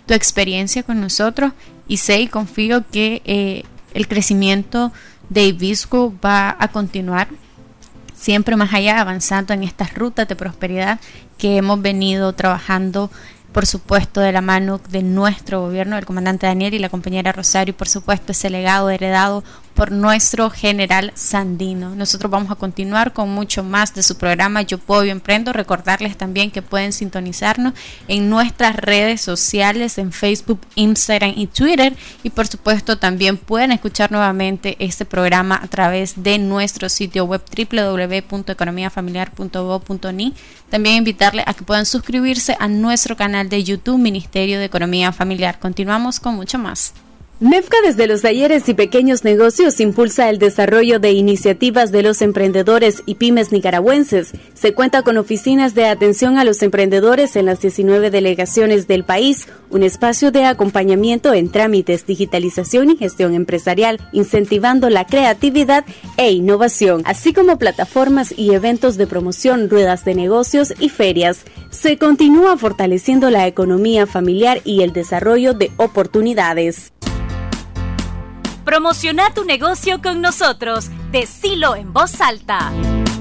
tu experiencia con nosotros y sé y confío que eh, el crecimiento de Ibisco va a continuar siempre más allá, avanzando en estas rutas de prosperidad que hemos venido trabajando, por supuesto, de la mano de nuestro gobierno, del comandante Daniel y la compañera Rosario, y por supuesto ese legado heredado por nuestro general Sandino. Nosotros vamos a continuar con mucho más de su programa Yo Puedo, Yo Emprendo. Recordarles también que pueden sintonizarnos en nuestras redes sociales, en Facebook, Instagram y Twitter, y por supuesto también pueden escuchar nuevamente este programa a través de nuestro sitio web doble u doble u doble u punto economía familiar punto go punto ni. También invitarles a que puedan suscribirse a nuestro canal de YouTube Ministerio de Economía Familiar. Continuamos con mucho más. MEFCA desde los talleres y pequeños negocios impulsa el desarrollo de iniciativas de los emprendedores y pymes nicaragüenses. Se cuenta con oficinas de atención a los emprendedores en las diecinueve delegaciones del país, un espacio de acompañamiento en trámites, digitalización y gestión empresarial, incentivando la creatividad e innovación, así como plataformas y eventos de promoción, ruedas de negocios y ferias. Se continúa fortaleciendo la economía familiar y el desarrollo de oportunidades. Promociona tu negocio con nosotros. Decilo en voz alta.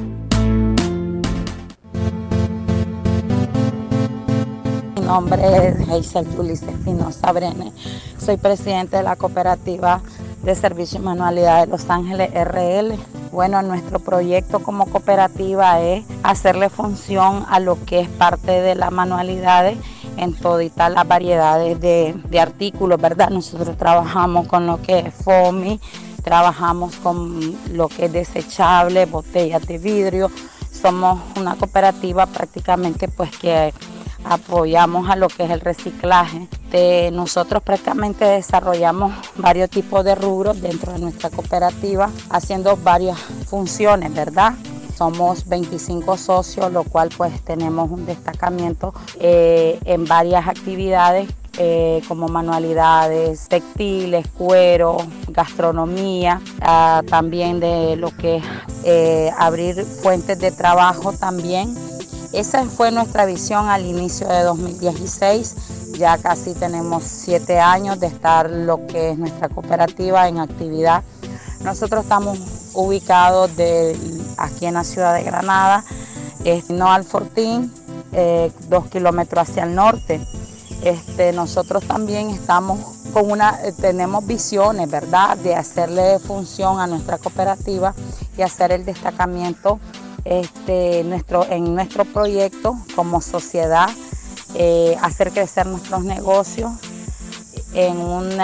Mi nombre es Hazel Julis Espinosa Brene. Soy presidente de la cooperativa de servicio y manualidad de Los Ángeles R L. Bueno, nuestro proyecto como cooperativa es hacerle función a lo que es parte de las manualidades en toditas las variedades de, de artículos, ¿verdad? Nosotros trabajamos con lo que es foamy, trabajamos con lo que es desechable, botellas de vidrio. Somos una cooperativa prácticamente pues que apoyamos a lo que es el reciclaje. De nosotros prácticamente desarrollamos varios tipos de rubros dentro de nuestra cooperativa, haciendo varias funciones, ¿verdad? Somos veinticinco socios, lo cual pues tenemos un destacamiento eh, en varias actividades eh, como manualidades, textiles, cuero, gastronomía, ah, también de lo que es eh, abrir fuentes de trabajo también. Esa fue nuestra visión al inicio de dos mil dieciséis. Ya casi tenemos siete años de estar lo que es nuestra cooperativa en actividad. Nosotros estamos ubicados de, aquí en la ciudad de Granada, es no al Fortín, eh, dos kilómetros hacia el norte. Este, nosotros también estamos con una, eh, tenemos visiones, ¿verdad?, de hacerle función a nuestra cooperativa y hacer el destacamiento este, nuestro, en nuestro proyecto como sociedad, eh, hacer crecer nuestros negocios en un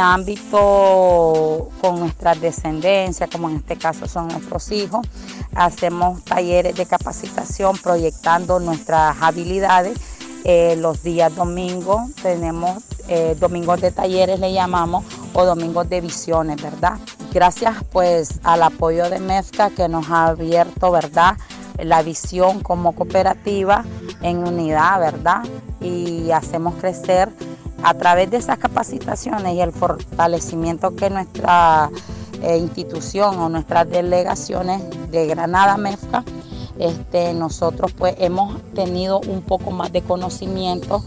ámbito con nuestra descendencia, como en este caso son nuestros hijos. Hacemos talleres de capacitación proyectando nuestras habilidades. Eh, los días domingos tenemos eh, domingos de talleres, le llamamos, o domingos de visiones, ¿verdad? Gracias pues al apoyo de MEFCA que nos ha abierto, ¿verdad?, la visión como cooperativa en unidad, ¿verdad? Y hacemos crecer a través de esas capacitaciones y el fortalecimiento que nuestra eh, institución o nuestras delegaciones de Granada MEFCA, este, nosotros pues hemos tenido un poco más de conocimiento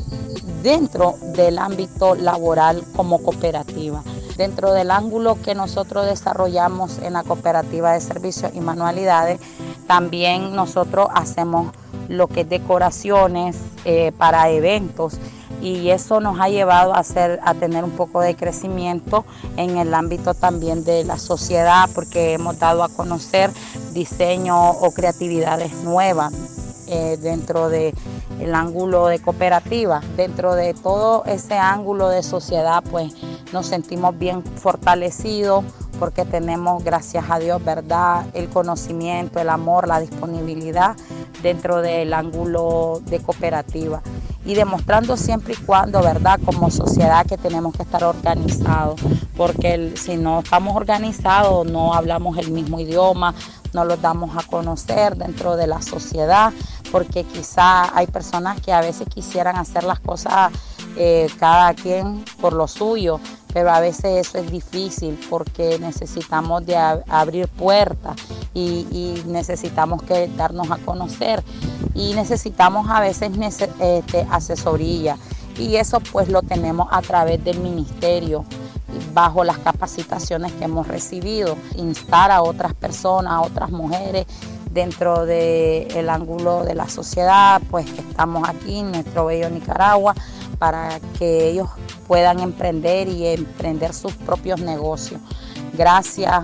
dentro del ámbito laboral como cooperativa. Dentro del ángulo que nosotros desarrollamos en la cooperativa de servicios y manualidades, también nosotros hacemos lo que es decoraciones eh, para eventos, y eso nos ha llevado a, hacer, a tener un poco de crecimiento en el ámbito también de la sociedad, porque hemos dado a conocer diseño o creatividades nuevas eh, dentro del ángulo de cooperativa. Dentro de todo ese ángulo de sociedad, pues nos sentimos bien fortalecidos porque tenemos, gracias a Dios, ¿verdad?, el conocimiento, el amor, la disponibilidad dentro del ángulo de cooperativa. Y demostrando siempre y cuando, ¿verdad?, como sociedad que tenemos que estar organizados, porque el, si no estamos organizados no hablamos el mismo idioma, no los damos a conocer dentro de la sociedad, porque quizá hay personas que a veces quisieran hacer las cosas eh, cada quien por lo suyo, pero a veces eso es difícil porque necesitamos de a, abrir puertas y, y necesitamos que darnos a conocer y necesitamos a veces este, asesoría y eso pues lo tenemos a través del ministerio, bajo las capacitaciones que hemos recibido, instar a otras personas, a otras mujeres dentro del ángulo de la sociedad, pues que estamos aquí en nuestro bello Nicaragua, para que ellos puedan emprender y emprender sus propios negocios. Gracias.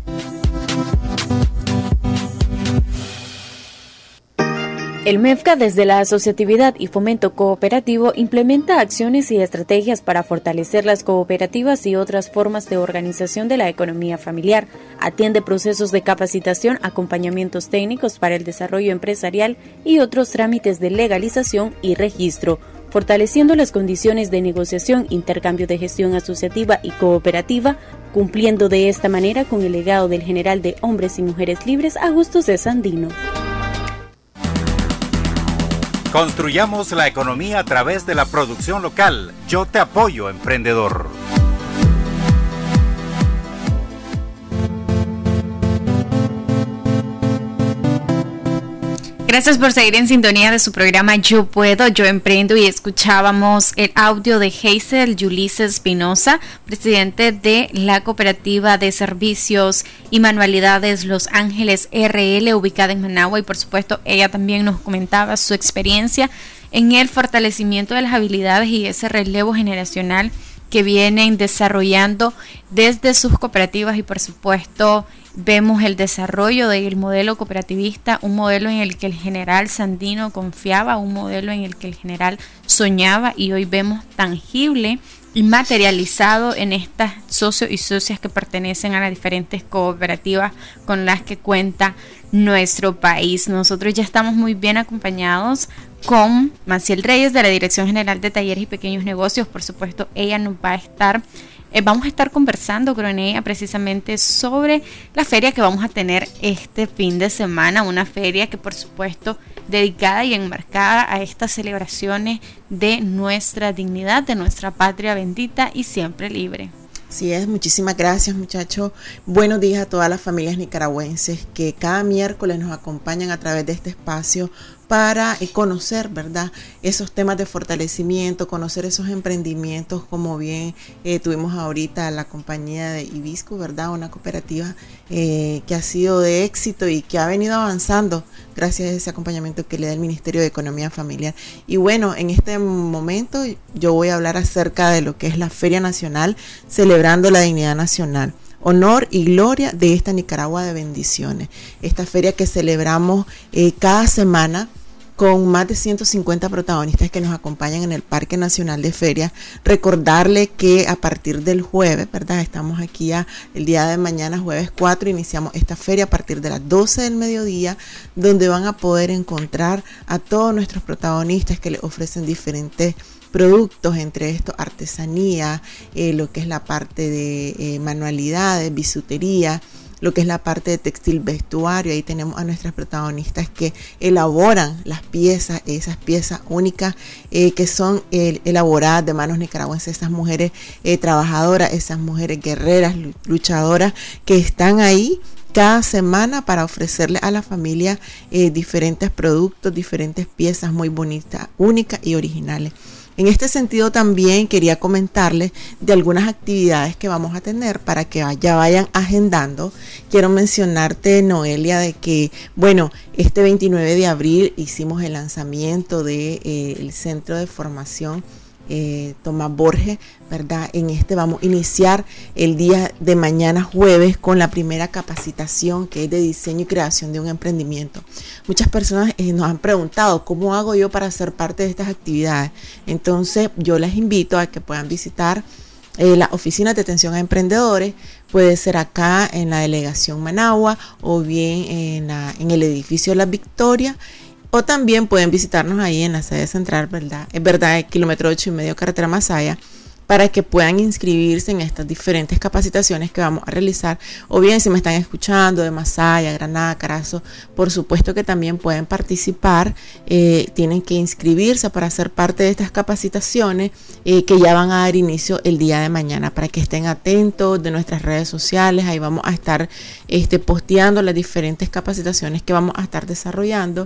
El MEFCA, desde la asociatividad y fomento cooperativo, implementa acciones y estrategias para fortalecer las cooperativas y otras formas de organización de la economía familiar. Atiende procesos de capacitación, acompañamientos técnicos para el desarrollo empresarial y otros trámites de legalización y registro, fortaleciendo las condiciones de negociación, intercambio de gestión asociativa y cooperativa, cumpliendo de esta manera con el legado del general de Hombres y Mujeres Libres, Augusto C. Sandino. Construyamos la economía a través de la producción local. Yo te apoyo, emprendedor. Gracias por seguir en sintonía de su programa Yo Puedo, Yo Emprendo, y escuchábamos el audio de Hazel Yulice Espinosa, presidente de la Cooperativa de Servicios y Manualidades Los Ángeles R L, ubicada en Managua, y por supuesto ella también nos comentaba su experiencia en el fortalecimiento de las habilidades y ese relevo generacional que vienen desarrollando desde sus cooperativas, y por supuesto vemos el desarrollo del modelo cooperativista, un modelo en el que el general Sandino confiaba, un modelo en el que el general soñaba, y hoy vemos tangible y materializado en estas socios y socias que pertenecen a las diferentes cooperativas con las que cuenta nuestro país. Nosotros ya estamos muy bien acompañados con Maciel Reyes de la Dirección General de Talleres y Pequeños Negocios. Por supuesto, ella nos va a estar Eh, vamos a estar conversando con ella precisamente sobre la feria que vamos a tener este fin de semana, una feria que por supuesto dedicada y enmarcada a estas celebraciones de nuestra dignidad, de nuestra patria bendita y siempre libre. Así es, muchísimas gracias, muchachos. Buenos días a todas las familias nicaragüenses que cada miércoles nos acompañan a través de este espacio para conocer, ¿verdad?, esos temas de fortalecimiento, conocer esos emprendimientos, como bien eh, tuvimos ahorita la compañía de Ibisco, ¿verdad?, una cooperativa eh, que ha sido de éxito y que ha venido avanzando gracias a ese acompañamiento que le da el Ministerio de Economía Familiar. Y bueno, en este momento yo voy a hablar acerca de lo que es la Feria Nacional, celebrando la dignidad nacional. Honor y gloria de esta Nicaragua de bendiciones. Esta feria que celebramos eh, cada semana con más de ciento cincuenta protagonistas que nos acompañan en el Parque Nacional de Ferias. Recordarle que a partir del jueves, ¿verdad?, estamos aquí ya el día de mañana, jueves cuatro, iniciamos esta feria a partir de las doce del mediodía, donde van a poder encontrar a todos nuestros protagonistas que les ofrecen diferentes productos, entre estos artesanía, eh, lo que es la parte de eh, manualidades, bisutería, lo que es la parte de textil vestuario. Ahí tenemos a nuestras protagonistas que elaboran las piezas, esas piezas únicas eh, que son eh, elaboradas de manos nicaragüenses, esas mujeres eh, trabajadoras, esas mujeres guerreras, luchadoras que están ahí cada semana para ofrecerle a la familia eh, diferentes productos, diferentes piezas muy bonitas, únicas y originales. En este sentido también quería comentarles de algunas actividades que vamos a tener para que ya vayan agendando. Quiero mencionarte, Noelia, de que, bueno, este veintinueve de abril hicimos el lanzamiento del de, eh, Centro de Formación Eh, Tomás Borges, ¿verdad? En este vamos a iniciar el día de mañana jueves con la primera capacitación, que es de diseño y creación de un emprendimiento. Muchas personas eh, nos han preguntado cómo hago yo para ser parte de estas actividades. Entonces yo les invito a que puedan visitar eh, las oficinas de atención a emprendedores. Puede ser acá en la delegación Managua o bien en, la, en el edificio La Victoria. O también pueden visitarnos ahí en la sede central, ¿verdad? Es verdad, el kilómetro ocho y medio carretera Masaya, para que puedan inscribirse en estas diferentes capacitaciones que vamos a realizar. O bien, si me están escuchando de Masaya, Granada, Carazo, por supuesto que también pueden participar. Eh, tienen que inscribirse para ser parte de estas capacitaciones eh, que ya van a dar inicio el día de mañana, para que estén atentos de nuestras redes sociales. Ahí vamos a estar este, posteando las diferentes capacitaciones que vamos a estar desarrollando.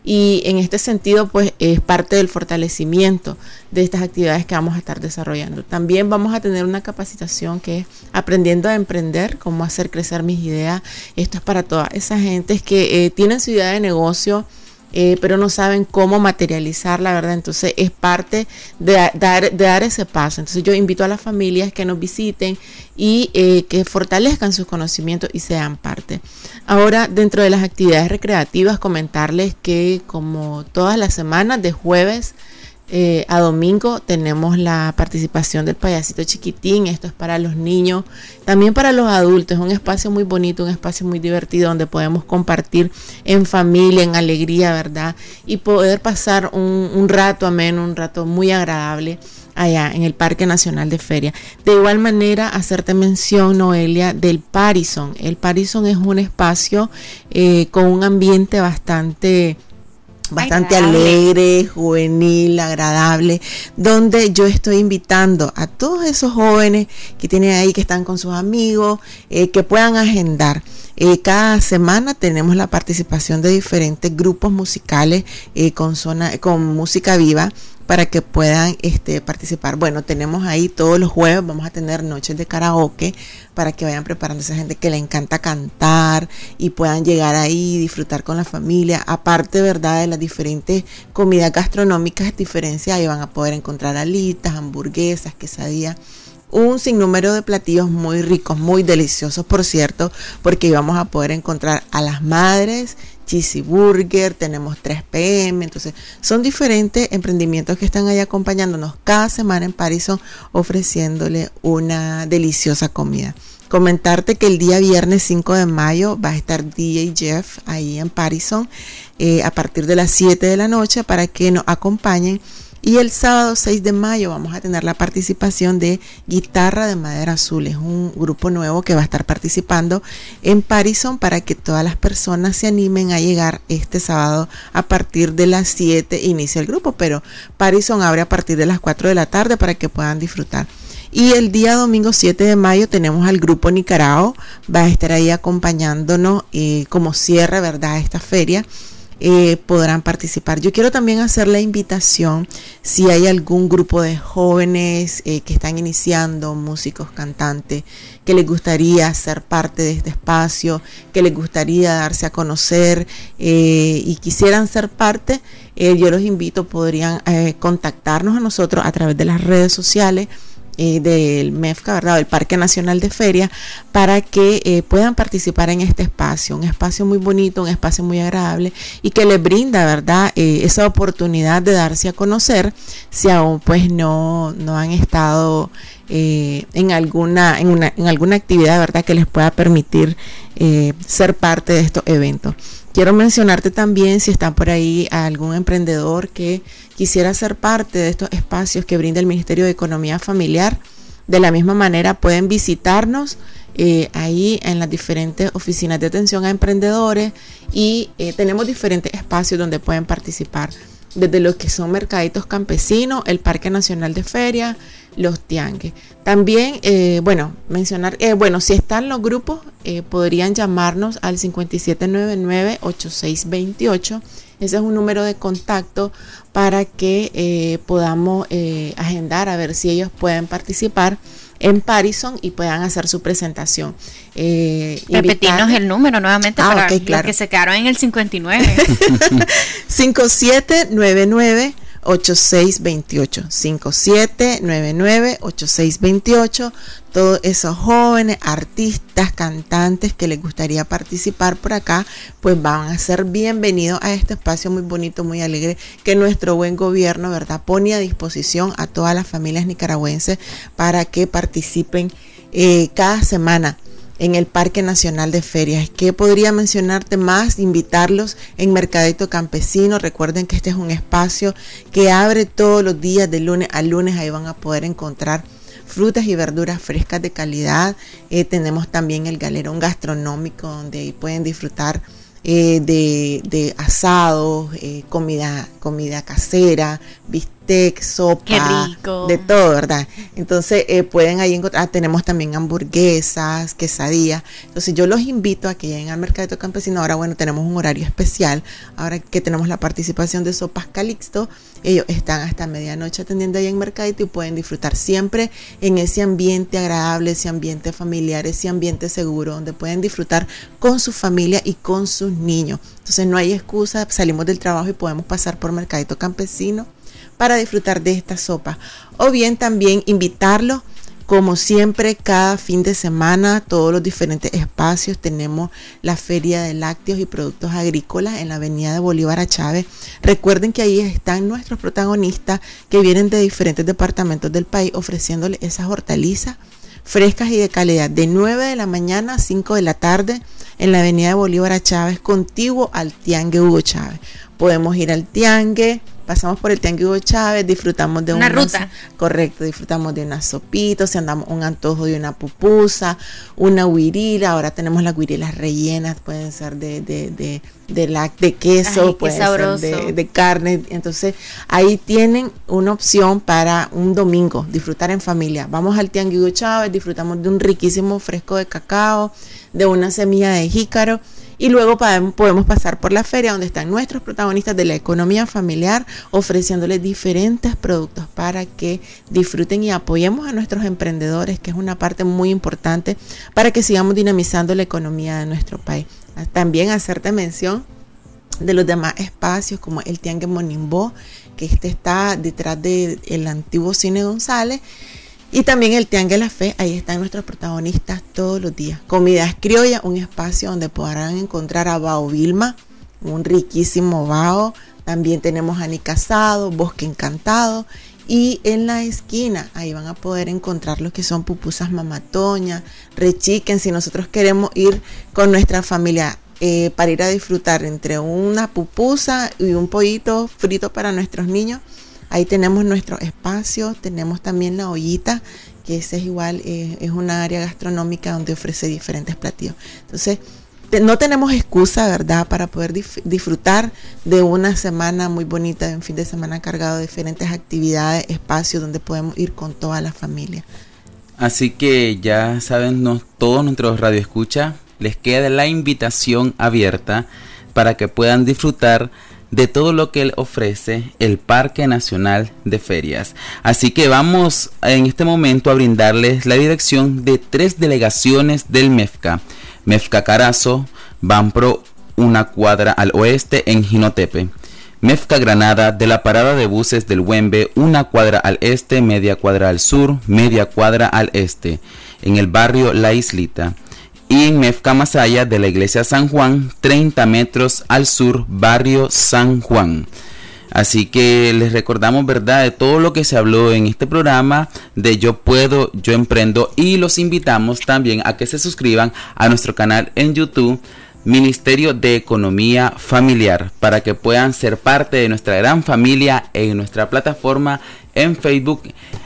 y en este sentido pues es parte del fortalecimiento de estas actividades que vamos a estar desarrollando. También vamos a tener una capacitación que es aprendiendo a emprender, cómo hacer crecer mis ideas. Esto es para todas esas gentes que eh, tienen su idea de negocio, Eh, pero no saben cómo materializar, la verdad. Entonces es parte de dar, de dar ese paso. Entonces yo invito a las familias que nos visiten y eh, que fortalezcan sus conocimientos y sean parte. Ahora, dentro de las actividades recreativas, comentarles que como todas las semanas, de jueves Eh, a domingo tenemos la participación del payasito chiquitín. Esto es para los niños, también para los adultos. Es un espacio muy bonito, un espacio muy divertido donde podemos compartir en familia, en alegría, ¿verdad? Y poder pasar un, un rato ameno, un rato muy agradable allá en el Parque Nacional de Feria. De igual manera, hacerte mención, Noelia, del Parison. El Parison es un espacio eh, con un ambiente bastante bastante agradable, alegre, juvenil, agradable, donde yo estoy invitando a todos esos jóvenes que tienen ahí, que están con sus amigos, eh, que puedan agendar. Eh, cada semana tenemos la participación de diferentes grupos musicales eh, con, zona, con música viva, para que puedan este, participar. Bueno, tenemos ahí todos los jueves, vamos a tener noches de karaoke para que vayan preparando a esa gente que le encanta cantar y puedan llegar ahí y disfrutar con la familia. Aparte, ¿verdad?, de las diferentes comidas gastronómicas, diferencias, ahí van a poder encontrar alitas, hamburguesas, quesadillas, un sinnúmero de platillos muy ricos, muy deliciosos, por cierto, porque vamos a poder encontrar a las madres, Cheesy Burger, tenemos tres P M, entonces son diferentes emprendimientos que están ahí acompañándonos cada semana en Parison, ofreciéndole una deliciosa comida. Comentarte que el día viernes cinco de mayo va a estar D J Jeff ahí en Parison eh, a partir de las siete de la noche para que nos acompañen. Y el sábado seis de mayo vamos a tener la participación de Guitarra de Madera Azul. Es un grupo nuevo que va a estar participando en Parison para que todas las personas se animen a llegar este sábado a partir de las siete. Inicia el grupo, pero Parison abre a partir de las cuatro de la tarde para que puedan disfrutar. Y el día domingo siete de mayo tenemos al grupo Nicarao. Va a estar ahí acompañándonos eh, como cierre, ¿verdad?, a esta feria. Eh, podrán participar. Yo quiero también hacer la invitación, si hay algún grupo de jóvenes eh, que están iniciando, músicos, cantantes, que les gustaría ser parte de este espacio, que les gustaría darse a conocer eh, y quisieran ser parte, eh, yo los invito, podrían eh, contactarnos a nosotros a través de las redes sociales Eh, del MEFCA, ¿verdad?, del Parque Nacional de Feria, para que eh, puedan participar en este espacio, un espacio muy bonito, un espacio muy agradable y que les brinda, ¿verdad?, eh, esa oportunidad de darse a conocer si aún pues no, no han estado eh, en alguna en, una, en alguna actividad, ¿verdad?, que les pueda permitir eh, ser parte de estos eventos. Quiero mencionarte también, si está por ahí algún emprendedor que quisiera ser parte de estos espacios que brinda el Ministerio de Economía Familiar, de la misma manera pueden visitarnos eh, ahí en las diferentes oficinas de atención a emprendedores y eh, tenemos diferentes espacios donde pueden participar, desde lo que son mercaditos campesinos, el Parque Nacional de Feria, los tianguis. También, eh, bueno, mencionar, eh, bueno, si están los grupos, eh, podrían llamarnos al cinco siete nueve nueve ocho seis dos ocho. Ese es un número de contacto para que eh, podamos eh, agendar a ver si ellos pueden participar en Parison y puedan hacer su presentación. Eh, Repetirnos el número nuevamente ah, para okay, claro. los que se quedaron en el cincuenta y nueve. cinco siete nueve nueve ocho seis dos ocho, cinco siete nueve nueve ocho seis dos ocho. Todos esos jóvenes, artistas, cantantes que les gustaría participar por acá, pues van a ser bienvenidos a este espacio muy bonito, muy alegre, que nuestro buen gobierno, ¿verdad?, pone a disposición a todas las familias nicaragüenses para que participen eh, cada semana en el Parque Nacional de Ferias. ¿Qué podría mencionarte más? Invitarlos en Mercadito Campesino. Recuerden que este es un espacio que abre todos los días de lunes a lunes. Ahí van a poder encontrar frutas y verduras frescas de calidad. Eh, tenemos también el galerón gastronómico donde ahí pueden disfrutar eh, de, de asados, eh, comida, comida casera, bistecs, bistec, sopa, Qué rico. de todo, ¿verdad? Entonces eh, pueden ahí encontrar, ah, tenemos también hamburguesas, quesadillas. Entonces yo los invito a que lleguen al Mercadito Campesino. Ahora, bueno, tenemos un horario especial, ahora que tenemos la participación de Sopas Calixto. Ellos están hasta medianoche atendiendo ahí en Mercadito y pueden disfrutar siempre en ese ambiente agradable, ese ambiente familiar, ese ambiente seguro, donde pueden disfrutar con su familia y con sus niños. Entonces no hay excusa, salimos del trabajo y podemos pasar por Mercadito Campesino para disfrutar de esta sopa. O bien también invitarlos, como siempre, cada fin de semana, todos los diferentes espacios. Tenemos la Feria de Lácteos y Productos Agrícolas en la avenida de Bolívar a Chávez. Recuerden que ahí están nuestros protagonistas que vienen de diferentes departamentos del país ofreciéndoles esas hortalizas frescas y de calidad, de nueve de la mañana a cinco de la tarde en la avenida de Bolívar a Chávez, contiguo al Tiangue Hugo Chávez. Podemos ir al Tiangue, pasamos por el Tiangue Hugo Chávez, disfrutamos de una unas, ruta. Correcto, disfrutamos de unas sopitas, si andamos un antojo de una pupusa, una guirila. Ahora tenemos las guirilas rellenas, pueden ser de de de de, la, de queso, Ay, pueden sabroso. ser de, de carne. Entonces ahí tienen una opción para un domingo, disfrutar en familia. Vamos al Tiangue Hugo Chávez, disfrutamos de un riquísimo fresco de cacao, de una semilla de jícaro. Y luego podemos pasar por la feria donde están nuestros protagonistas de la economía familiar ofreciéndoles diferentes productos para que disfruten y apoyemos a nuestros emprendedores, que es una parte muy importante para que sigamos dinamizando la economía de nuestro país. También hacerte mención de los demás espacios como el Tiangue Monimbó, que este está detrás del antiguo Cine González. Y también el Tiangue La Fe, ahí están nuestros protagonistas todos los días. Comidas Criollas, un espacio donde podrán encontrar a Bao Vilma, un riquísimo bao. También tenemos Ani Casado, Bosque Encantado. Y en la esquina, ahí van a poder encontrar lo que son pupusas Mamatoña, Rechiquen. Si nosotros queremos ir con nuestra familia eh, para ir a disfrutar entre una pupusa y un pollito frito para nuestros niños, ahí tenemos nuestro espacio. Tenemos también la ollita, que ese es igual, eh, es una área gastronómica donde ofrece diferentes platillos. Entonces, te, no tenemos excusa, ¿verdad?, para poder dif- disfrutar de una semana muy bonita, de un fin de semana cargado de diferentes actividades, espacios donde podemos ir con toda la familia. Así que ya saben, no, todos nuestros radioescuchas, les queda la invitación abierta para que puedan disfrutar de todo lo que él ofrece el Parque Nacional de Ferias. Así que vamos en este momento a brindarles la dirección de tres delegaciones del MEFCA. MEFCA Carazo, Banpro, una cuadra al oeste en Jinotepe. MEFCA Granada, de la parada de buses del Huembe, una cuadra al este, media cuadra al sur, media cuadra al este, en el barrio La Islita. Y en MEFCA Masaya, de la iglesia San Juan, treinta metros al sur, barrio San Juan. Así que les recordamos, ¿verdad?, de todo lo que se habló en este programa de Yo Puedo, Yo Emprendo, y los invitamos también a que se suscriban a nuestro canal en YouTube, Ministerio de Economía Familiar, para que puedan ser parte de nuestra gran familia en nuestra plataforma en Facebook.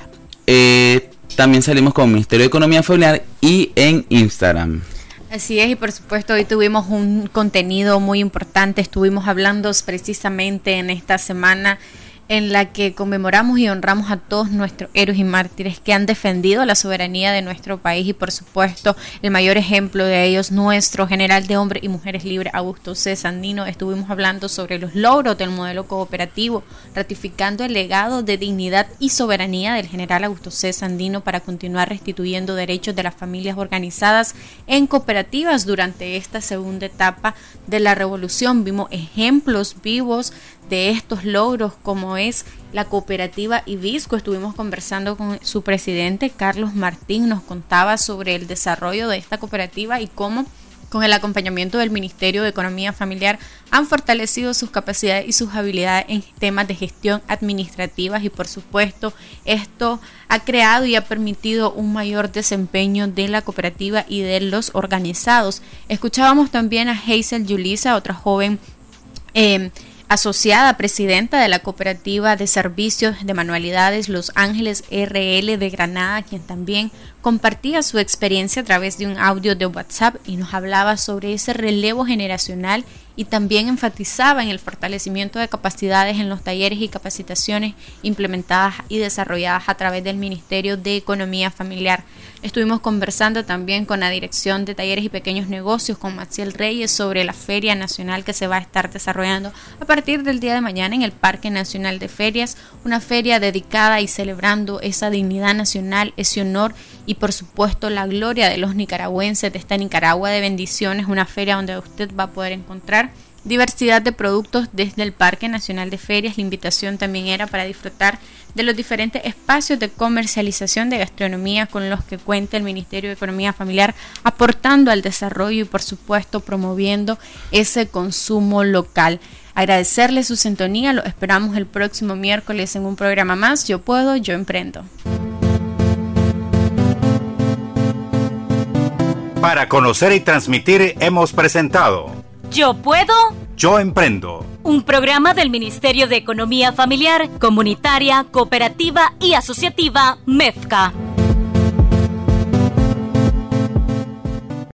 Eh, también salimos con Ministerio de Economía Familiar y en Instagram. Así es, y por supuesto hoy tuvimos un contenido muy importante. Estuvimos hablando precisamente en esta semana en la que conmemoramos y honramos a todos nuestros héroes y mártires que han defendido la soberanía de nuestro país, y por supuesto el mayor ejemplo de ellos, nuestro general de hombres y mujeres libres, Augusto C. Sandino. Estuvimos hablando sobre los logros del modelo cooperativo, ratificando el legado de dignidad y soberanía del general Augusto C. Sandino para continuar restituyendo derechos de las familias organizadas en cooperativas durante esta segunda etapa de la revolución. Vimos ejemplos vivos de estos logros, como es la cooperativa Ibisco. Estuvimos conversando con su presidente, Carlos Martín. Nos contaba sobre el desarrollo de esta cooperativa y cómo, con el acompañamiento del Ministerio de Economía Familiar, han fortalecido sus capacidades y sus habilidades en temas de gestión administrativas, y por supuesto esto ha creado y ha permitido un mayor desempeño de la cooperativa y de los organizados. Escuchábamos también a Hazel Yulisa, otra joven eh, asociada presidenta de la cooperativa de servicios de manualidades Los Ángeles R L de Granada, quien también compartía su experiencia a través de un audio de WhatsApp y nos hablaba sobre ese relevo generacional y también enfatizaba en el fortalecimiento de capacidades en los talleres y capacitaciones implementadas y desarrolladas a través del Ministerio de Economía Familiar. Estuvimos conversando también con la Dirección de Talleres y Pequeños Negocios, con Maciel Reyes, sobre la Feria Nacional que se va a estar desarrollando a partir del día de mañana en el Parque Nacional de Ferias, una feria dedicada y celebrando esa dignidad nacional, ese honor y por supuesto la gloria de los nicaragüenses de esta Nicaragua de bendiciones, una feria donde usted va a poder encontrar diversidad de productos desde el Parque Nacional de Ferias. La invitación también era para disfrutar de los diferentes espacios de comercialización de gastronomía con los que cuenta el Ministerio de Economía Familiar, aportando al desarrollo y por supuesto promoviendo ese consumo local. Agradecerle su sintonía, lo esperamos el próximo miércoles en un programa más. Yo puedo, yo emprendo. Para conocer y transmitir hemos presentado Yo puedo, Yo emprendo. Un programa del Ministerio de Economía Familiar, Comunitaria, Cooperativa y Asociativa MEFCA.